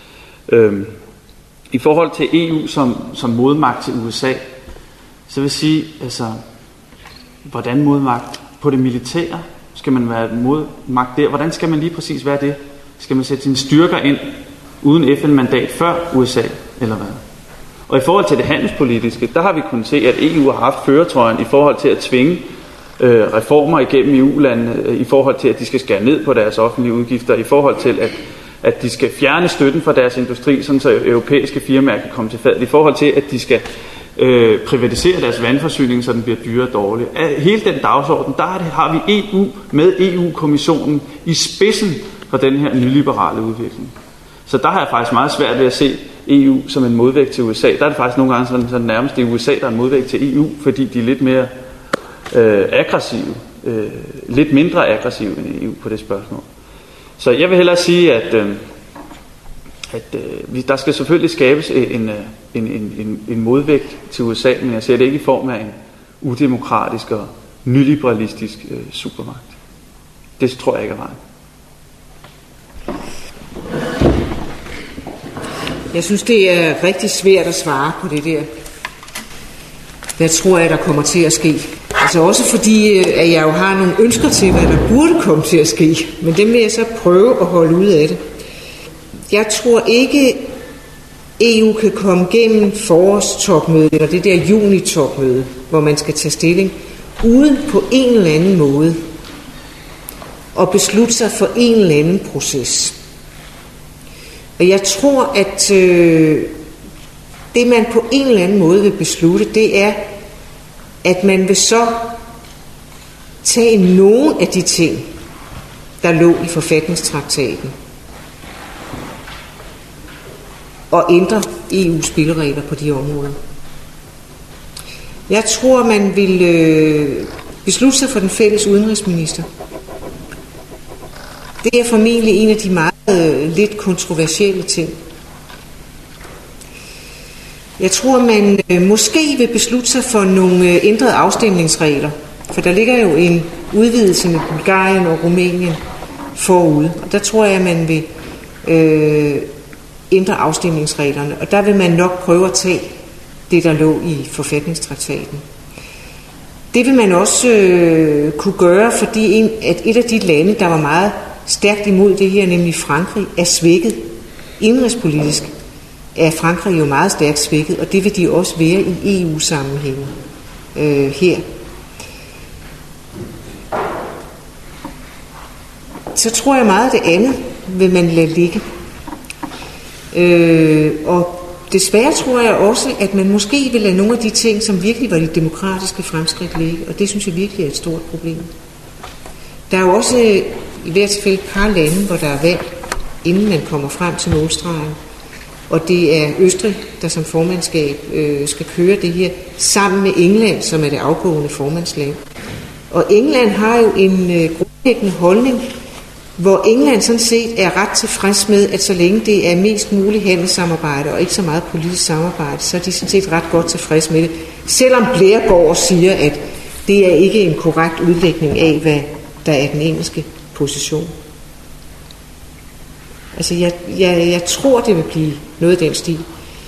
I forhold til EU som modmagt til USA, så vil jeg sige, altså, hvordan modmagt på det militære? Skal man være modmagt der? Hvordan skal man lige præcis være det? Skal man sætte sine styrker ind uden FN-mandat før USA, eller hvad? Og i forhold til det handelspolitiske, der har vi kunnet se, at EU har haft førertrøjen i forhold til at tvinge reformer igennem i EU-landene, i forhold til, at de skal skære ned på deres offentlige udgifter, i forhold til, at de skal fjerne støtten fra deres industri, sådan så europæiske firmaer kan komme til fadet, i forhold til, at de skal privatisere deres vandforsyning, så den bliver dyrere og dårlig. Hele den dagsorden, der har vi EU med EU-kommissionen i spidsen for den her nyliberale udvikling. Så der har jeg faktisk meget svært ved at se EU som en modvægt til USA. Der er det faktisk nogle gange sådan nærmest det USA, der er en modvægt til EU, fordi de er lidt mere aggressive, lidt mindre aggressive end EU på det spørgsmål. Så jeg vil hellere sige, at der skal selvfølgelig skabes en modvægt til USA, men jeg ser det ikke i form af en udemokratisk og nyliberalistisk supermagt. Det tror jeg ikke er vejen. Jeg synes, det er rigtig svært at svare på det der. Hvad tror jeg, der kommer til at ske? Altså også fordi, at jeg jo har nogle ønsker til, hvad der burde komme til at ske. Men dem vil jeg så prøve at holde ud af det. Jeg tror ikke, EU kan komme gennem forårstopmødet, eller det der junitopmøde, hvor man skal tage stilling, uden på en eller anden måde at beslutte sig for en eller anden proces. Og jeg tror, at det man på en eller anden måde vil beslutte, det er, at man vil så tage nogle af de ting, der lå i forfatningstraktaten, og ændre EU's spilleregler på de områder. Jeg tror, man vil beslutte sig for den fælles udenrigsminister. Det er formentlig en af de meget lidt kontroversielle ting. Jeg tror, man måske vil beslutte sig for nogle ændrede afstemningsregler, for der ligger jo en udvidelse med Bulgarien og Rumænien forude, og der tror jeg, man vil ændre afstemningsreglerne, og der vil man nok prøve at tage det, der lå i forfatningstraktaten. Det vil man også kunne gøre, fordi at et af de lande, der var meget stærkt imod det her, nemlig Frankrig, er svækket. Indenrigspolitisk er Frankrig jo meget stærkt svækket, og det vil de også være i EU-sammenhæng her. Så tror jeg meget, det andet vil man lade ligge. Og desværre tror jeg også, at man måske vil lade nogle af de ting, som virkelig var de demokratiske fremskridt ligge, og det synes jeg virkelig er et stort problem. Der er jo også i hvert fald et par lande, hvor der er valg, inden man kommer frem til målstregen. Og det er Østrig, der som formandskab skal køre det her, sammen med England, som er det afgående formandsland. Og England har jo en grundlæggende holdning, hvor England sådan set er ret tilfreds med, at så længe det er mest muligt handelssamarbejde og ikke så meget politisk samarbejde, så er de sådan set ret godt tilfreds med det. Selvom Blair går og siger, at det er ikke en korrekt udlægning af, hvad der er den engelske position. Altså jeg tror, det vil blive noget af den stil.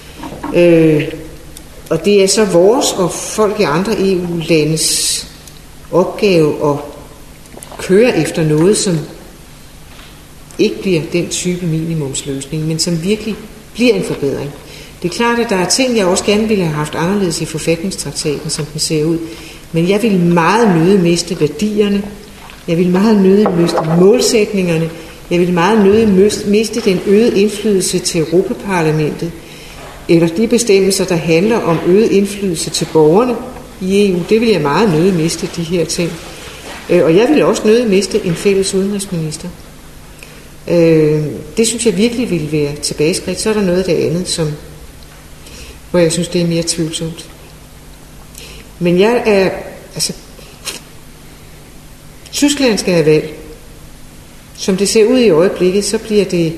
Og det er så vores og folk i andre EU-landes opgave at køre efter noget, som ikke bliver den type minimumsløsning, men som virkelig bliver en forbedring. Det er klart, at der er ting, jeg også gerne ville have haft anderledes i forfatningstraktaten, som den ser ud. Men jeg vil meget nødig miste værdierne. Jeg vil meget nødig miste målsætningerne. Jeg vil meget nødig miste den øgede indflydelse til Europaparlamentet, eller de bestemmelser, der handler om øget indflydelse til borgerne i EU. Det vil jeg meget nødig miste, de her ting. Og jeg vil også nødig miste en fælles udenrigsminister. Det synes jeg virkelig ville være tilbageskridt. Så er der noget af det andet, hvor jeg synes, det er mere tvivlsomt. Men jeg er... Tyskland skal have valg. Som det ser ud i øjeblikket, så bliver det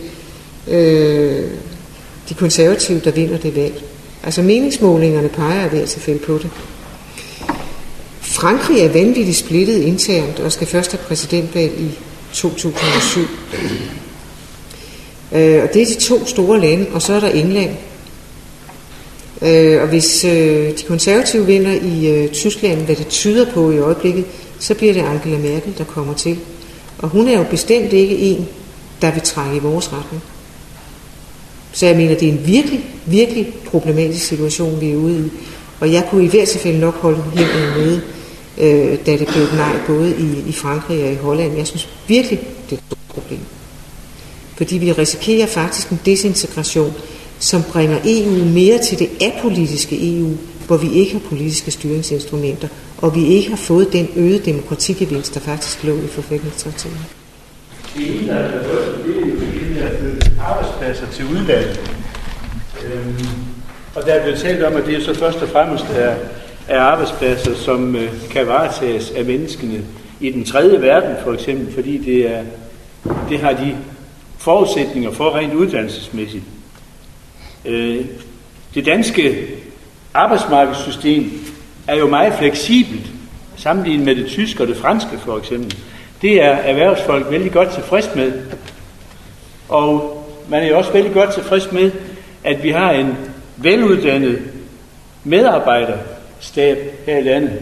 de konservative, der vinder det valg. Altså meningsmålingerne peger ved at tilfælde på det. Frankrig er vanvittigt splittet internt og skal først have præsidentvalg i 2007. Og det er de to store lande, og så er der England. Og hvis de konservative vinder i Tyskland, hvad det tyder på i øjeblikket, så bliver det Angela Merkel, der kommer til. Og hun er jo bestemt ikke en, der vil trække i vores retning. Så jeg mener, det er en virkelig, virkelig problematisk situation, vi er ude i. Og jeg kunne i hvert fald nok holde hænderne nede, da det blev nej både i Frankrig og i Holland. Jeg synes virkelig, det er et stort problem. Fordi vi risikerer faktisk en desintegration, som bringer EU mere til det apolitiske EU, hvor vi ikke har politiske styringsinstrumenter, og vi ikke har fået den øgede demokratigevinst, der faktisk lå i forfatningstraktaten. Det ene, der er først, det er jo det, at flytte arbejdspladser til udlandet. Og der er blevet talt om, at det er så først og fremmest er arbejdspladser, som kan varetages af menneskene i den tredje verden, for eksempel, fordi det har de forudsætninger for rent uddannelsesmæssigt. Det danske arbejdsmarkedssystem er jo meget fleksibelt, sammenlignet med det tyske og det franske for eksempel. Det er erhvervsfolk vældig godt tilfreds med. Og man er jo også vældig godt tilfreds med, at vi har en veluddannet medarbejderstab her i landet.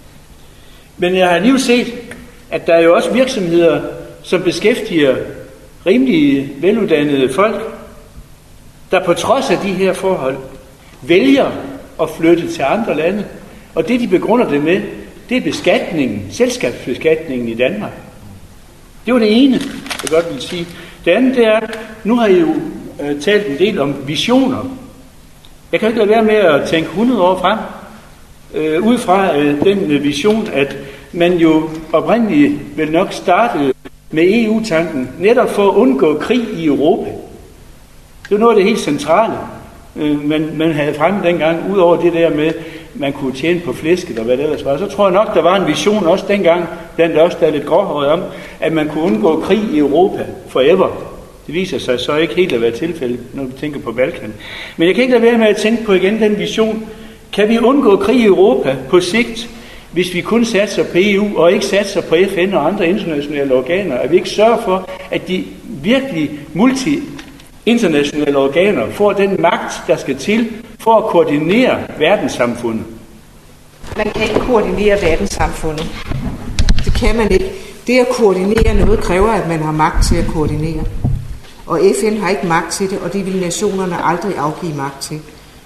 Men jeg har alligevel set, at der er jo også virksomheder, som beskæftiger rimelig veluddannede folk, der på trods af de her forhold vælger at flytte til andre lande. Og det, de begrunder det med, det er beskatningen, selskabsbeskatningen i Danmark. Det var det ene, jeg godt vil sige. Det andet, det er, nu har I jo talt en del om visioner. Jeg kan ikke lade være med at tænke 100 år frem, ud fra den vision, at man jo oprindeligt vel nok startede med EU-tanken, netop for at undgå krig i Europa. Det var noget af det helt centrale, man havde fremme dengang, ud over det der med, man kunne tjene på flæsket og hvad det ellers var. Så tror jeg nok, der var en vision også dengang, blandt også der er lidt gråhåret om, at man kunne undgå krig i Europa forever. Det viser sig så ikke helt at være tilfældet, når vi tænker på Balkan. Men jeg kan ikke lade være med at tænke på igen den vision. Kan vi undgå krig i Europa på sigt, hvis vi kun satser på EU og ikke satser på FN og andre internationale organer? At vi ikke sørger for, at de virkelig internationale organer får den magt, der skal til for at koordinere verdenssamfundet? Man kan ikke koordinere verdenssamfundet. Det kan man ikke. Det at koordinere noget kræver, at man har magt til at koordinere. Og FN har ikke magt til det, og det vil nationerne aldrig afgive magt til.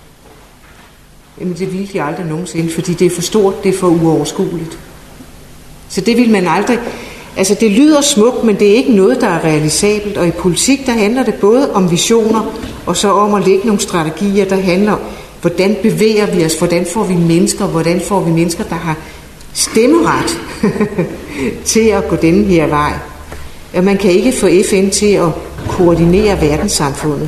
Jamen det vil de aldrig nogensinde, fordi det er for stort, det er for uoverskueligt. Så det vil man aldrig. Altså det lyder smukt, men det er ikke noget, der er realisabelt. Og i politik, der handler det både om visioner, og så om at lægge nogle strategier, der handler om, hvordan bevæger vi os, hvordan får vi mennesker, der har stemmeret til at gå denne her vej. Og man kan ikke få FN til at koordinere verdenssamfundet.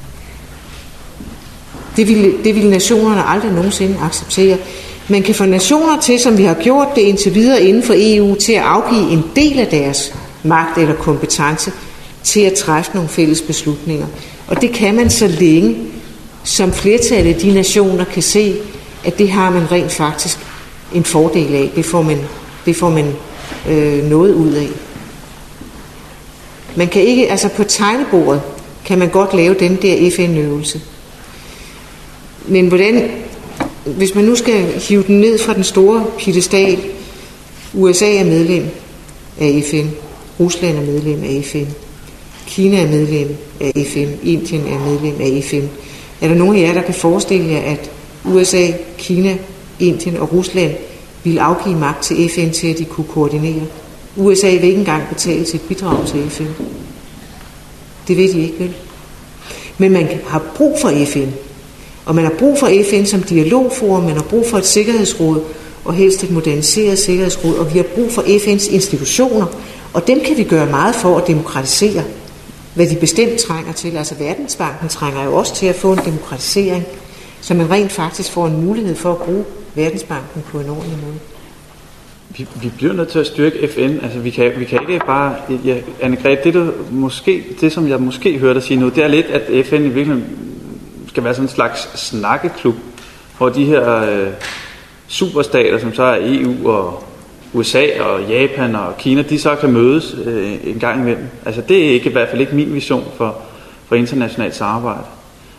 Det vil nationerne aldrig nogensinde acceptere. Man kan få nationer til, som vi har gjort det indtil videre inden for EU, til at afgive en del af deres magt eller kompetence til at træffe nogle fælles beslutninger. Og det kan man så længe, som flertallet af de nationer kan se, at det har man rent faktisk en fordel af. Det får man noget ud af. Man kan ikke, altså på tegnebordet kan man godt lave den der FN-øvelse. Men hvordan, hvis man nu skal hive den ned fra den store piedestal, USA er medlem af FN, Rusland er medlem af FN, Kina er medlem af FN, Indien er medlem af FN. Er der nogen af jer, der kan forestille jer, at USA, Kina, Indien og Rusland ville afgive magt til FN til, at de kunne koordinere? USA vil ikke engang betale sit bidrag til FN. Det ved de ikke, vel? Men man har brug for FN. Og man har brug for FN som dialogforum, man har brug for et sikkerhedsråd, og helst et moderniseret sikkerhedsråd, og vi har brug for FN's institutioner, og dem kan vi gøre meget for at demokratisere, hvad de bestemt trænger til. Altså Verdensbanken trænger jo også til at få en demokratisering, så man rent faktisk får en mulighed for at bruge Verdensbanken på en ordentlig måde. Vi bliver nødt til at styrke FN. Altså vi kan ikke bare... Ja, Anne-Grethe, det som jeg måske hørte dig sige nu, det er lidt, at FN i virkeligheden skal være sådan en slags snakkeklub, hvor de her superstater, som så er EU og USA og Japan og Kina, de så kan mødes en gang imellem. Altså det er ikke, i hvert fald ikke min vision for internationalt samarbejde.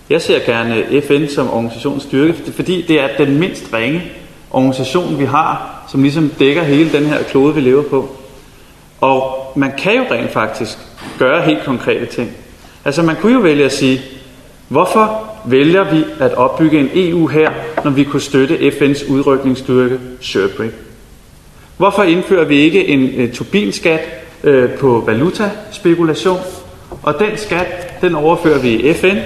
Jeg ser gerne FN som organisations styrke, fordi det er den mindst ringe organisation, vi har, som ligesom dækker hele den her klode, vi lever på. Og man kan jo rent faktisk gøre helt konkrete ting. Altså man kunne jo vælge at sige, hvorfor vælger vi at opbygge en EU her, når vi kunne støtte FN's udrykningsstyrke SHIRBRIG? Hvorfor indfører vi ikke en Tobinskat på valutaspekulation? Og den skat, den overfører vi i FN,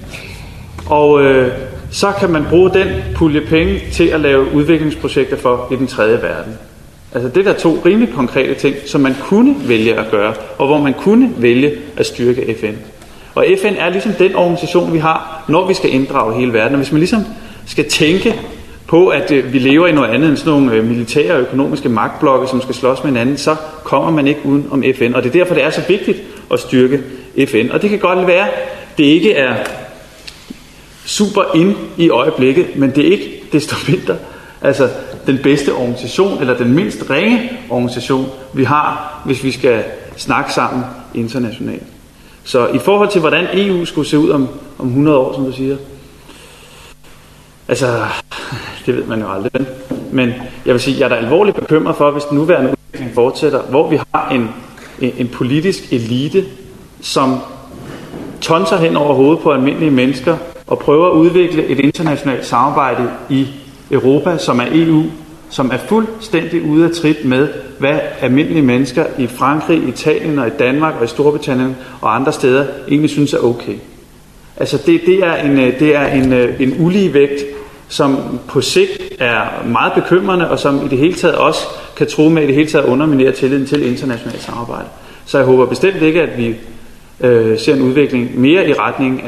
og så kan man bruge den pulje penge til at lave udviklingsprojekter for i den tredje verden. Altså det er der 2 rimelig konkrete ting, som man kunne vælge at gøre, og hvor man kunne vælge at styrke FN. Og FN er ligesom den organisation, vi har, når vi skal inddrage hele verden. Og hvis man ligesom skal tænke på, at vi lever i noget andet end sådan nogle militære og økonomiske magtblokke, som skal slås med hinanden, så kommer man ikke uden om FN. Og det er derfor, det er så vigtigt at styrke FN. Og det kan godt være, det ikke er super ind i øjeblikket, men det er ikke desto mindre altså den bedste organisation, eller den mindst ringe organisation, vi har, hvis vi skal snakke sammen internationalt. Så i forhold til, hvordan EU skulle se ud om 100 år, som du siger, altså, det ved man jo aldrig. Men jeg vil sige, jeg er da alvorligt bekymret for, hvis den nuværende udvikling fortsætter, hvor vi har en politisk elite, som tonser hen over hovedet på almindelige mennesker, og prøver at udvikle et internationalt samarbejde i Europa, som er EU, som er fuldstændig ude af trit med, hvad almindelige mennesker i Frankrig, Italien og i Danmark og i Storbritannien og andre steder egentlig synes er okay. Altså det er en ulige vægt, som på sigt er meget bekymrende, og som i det hele taget også kan true med i det hele taget underminere tilliden til internationalt samarbejde. Så jeg håber bestemt ikke, at vi ser en udvikling mere i retning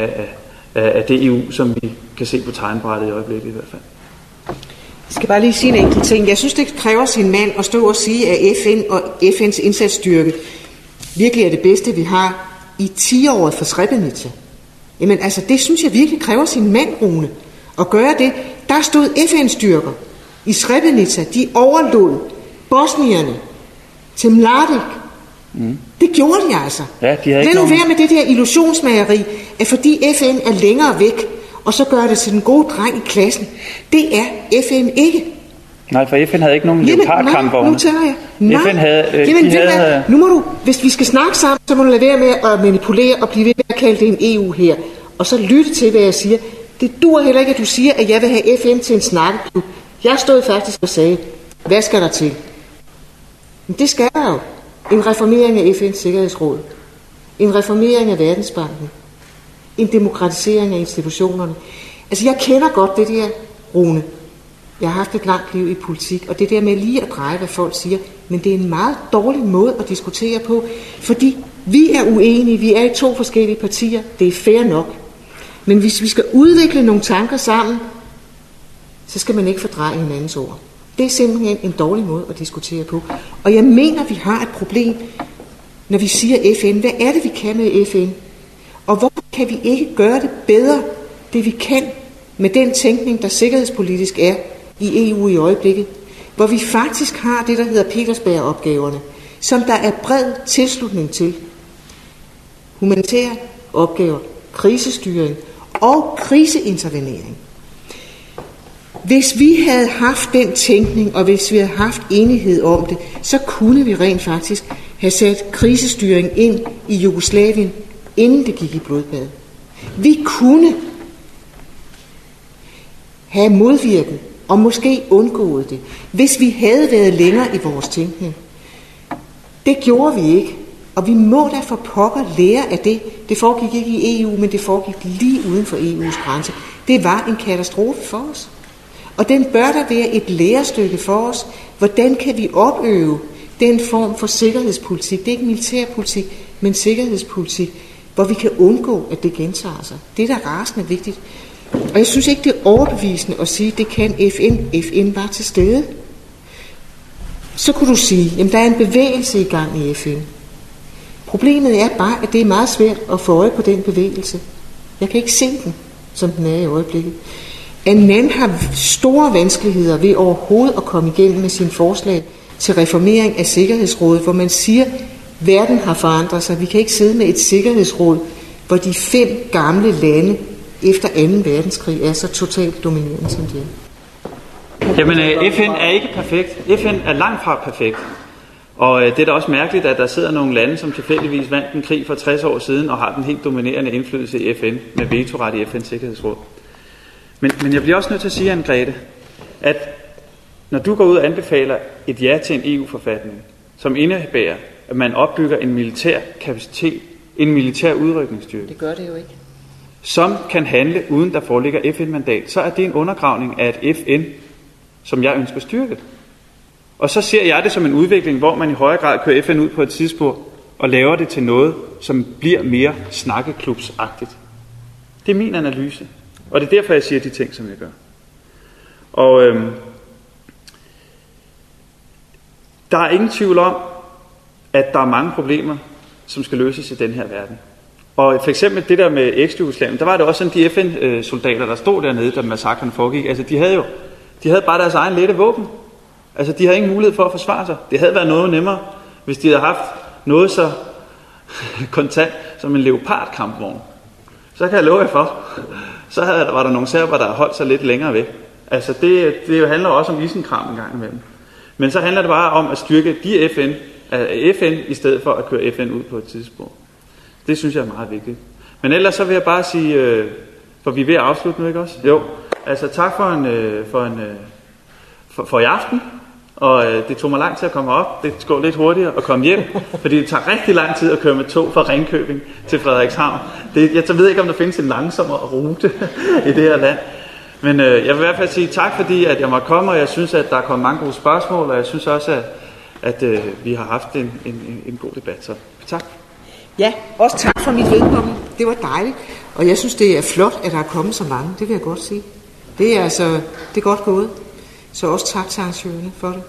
af det EU, som vi kan se på tegnbrættet i øjeblikket i hvert fald. Jeg skal bare lige sige en enkelt ting. Jeg synes, det kræver sin mand at stå og sige, at FN og FN's indsatsstyrke virkelig er det bedste, vi har i 10-året for Srebrenica. Jamen altså, det synes jeg virkelig kræver sin mand, Rune, at gøre det. Der stod FN-styrker i Srebrenica, de overlod bosnierne til Mladic. Det gjorde de altså. Ja, de lad nu være med det der illusionsmageri, at fordi FN er længere væk, og så gør det til den gode dreng i klassen. Det er FN ikke. Nej, for FN havde ikke nogen leopardkampvogne. Nu tør jeg. Nej. FN havde, nu må du, hvis vi skal snakke sammen, så må du lade være med at manipulere og blive ved med at kalde det en EU her. Og så lytte til, hvad jeg siger. Det dur heller ikke, at du siger, at jeg vil have FN til en snakkeklub. Jeg stod faktisk og sagde, hvad skal der til? Men det skal der jo. En reformering af FN's Sikkerhedsråd. En reformering af Verdensbanken. En demokratisering af institutionerne. Altså, jeg kender godt det der, Rune. Jeg har haft et langt liv i politik, og det der med lige at dreje, hvad folk siger, men det er en meget dårlig måde at diskutere på, fordi vi er uenige, vi er i 2 forskellige partier, det er fair nok. Men hvis vi skal udvikle nogle tanker sammen, så skal man ikke fordreje hinandens ord. Det er simpelthen en dårlig måde at diskutere på. Og jeg mener, vi har et problem, når vi siger FN. Hvad er det, vi kan med FN? Og hvorfor kan vi ikke gøre det bedre, det vi kan, med den tænkning, der sikkerhedspolitisk er i EU i øjeblikket? Hvor vi faktisk har det, der hedder Petersberg-opgaverne, som der er bred tilslutning til. Humanitære opgaver, krisestyring og kriseintervenering. Hvis vi havde haft den tænkning, og hvis vi havde haft enighed om det, så kunne vi rent faktisk have sat krisestyring ind i Jugoslavien, inden det gik i blodbad. Vi kunne have modvirket og måske undgået det, hvis vi havde været længere i vores tænkning. Det gjorde vi ikke, og vi må da for pokker lære af det. Det foregik ikke i EU, men det foregik lige uden for EU's grænse. Det var en katastrofe for os. Og den bør der være et lærestykke for os. Hvordan kan vi opøve den form for sikkerhedspolitik? Det er ikke militærpolitik, men sikkerhedspolitik, hvor vi kan undgå, at det gentager sig. Det er da rasende vigtigt. Og jeg synes ikke, det er overbevisende at sige, at det kan FN. FN var til stede. Så kunne du sige, at der er en bevægelse i gang i FN. Problemet er bare, at det er meget svært at få øje på den bevægelse. Jeg kan ikke se den, som den er i øjeblikket. Annan har store vanskeligheder ved overhovedet at komme igennem med sine forslag til reformering af Sikkerhedsrådet, hvor man siger, at verden har forandret sig. Vi kan ikke sidde med et sikkerhedsråd, hvor de 5 gamle lande efter 2. verdenskrig er så totalt dominerende, som de er? Jamen, FN er ikke perfekt. FN er langt fra perfekt. Og det er da også mærkeligt, at der sidder nogle lande, som tilfældigvis vandt en krig for 60 år siden, og har den helt dominerende indflydelse i FN, med vetoret i FN's Sikkerhedsråd. Men jeg bliver også nødt til at sige, Anne-Grethe, at når du går ud og anbefaler et ja til en EU-forfatning, som indebærer, at man opbygger en militær kapacitet, en militær udrykningsstyrke, Det gør det jo ikke. som kan handle uden der foreligger FN-mandat, så er det en undergravning af et FN, som jeg ønsker styrket. Og så ser jeg det som en udvikling, hvor man i højere grad kører FN ud på et tidsspor og laver det til noget, som bliver mere snakkeklubsagtigt. Det er min analyse. Og det er derfor, jeg siger de ting, som jeg gør. Og der er ingen tvivl om, at der er mange problemer, som skal løses i den her verden. Og for eksempel det der med eks-Jugoslavien, der var det også sådan, de FN-soldater, der stod dernede, da massakren foregik, altså de havde bare deres egen lette våben. Altså de havde ingen mulighed for at forsvare sig. Det havde været noget nemmere, hvis de havde haft noget så kontant som en Leopard-kampvogn. Så kan jeg love jer for, så var der nogle serber, der holdt sig lidt længere væk. Altså det handler også om isenkram en gang imellem. Men så handler det bare om at styrke de FN i stedet for at køre FN ud på et tidspunkt. Det synes jeg er meget vigtigt. Men ellers så vil jeg bare sige, for vi er ved at afslutte nu, ikke også? Jo, altså tak for i aften. Og det tog mig lang tid at komme op. Det går lidt hurtigere at komme hjem, fordi det tager rigtig lang tid at køre med tog fra Ringkøbing til Frederikshavn. Jeg ved ikke, om der findes en langsommere rute i det her land. Men jeg vil i hvert fald sige tak, fordi at jeg måtte komme, og jeg synes, at der er kommet mange gode spørgsmål, og jeg synes også, at vi har haft en god debat. Så tak. Ja, også tak for mit vedkommende. Det var dejligt. Og jeg synes, det er flot, at der er kommet så mange. Det vil jeg godt sige. Det er godt gået. Så også tak til arrangørerne for det.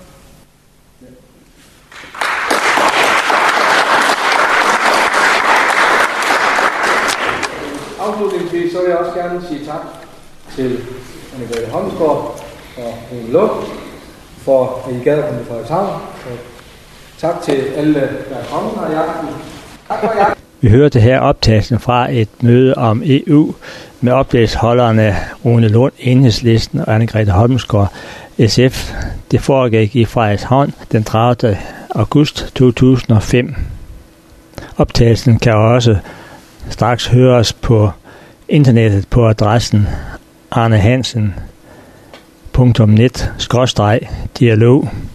Afslutningsvis så vil jeg også gerne sige tak til Anne-Grethe Holmsgaard og Rune Lund for, at I gad at komme til Frederikshavn. Og tak til alle, der er kommet her i aften. Tak for jer. Vi hørte her optagelsen fra et møde om EU med oplægsholderne Rune Lund, Enhedslisten og Anne-Grethe Holmsgaard, SF. Det foregik i Frederikshavn den 30. august 2005. Optagelsen kan også straks høres på internettet på adressen arnehansen.net/dialog.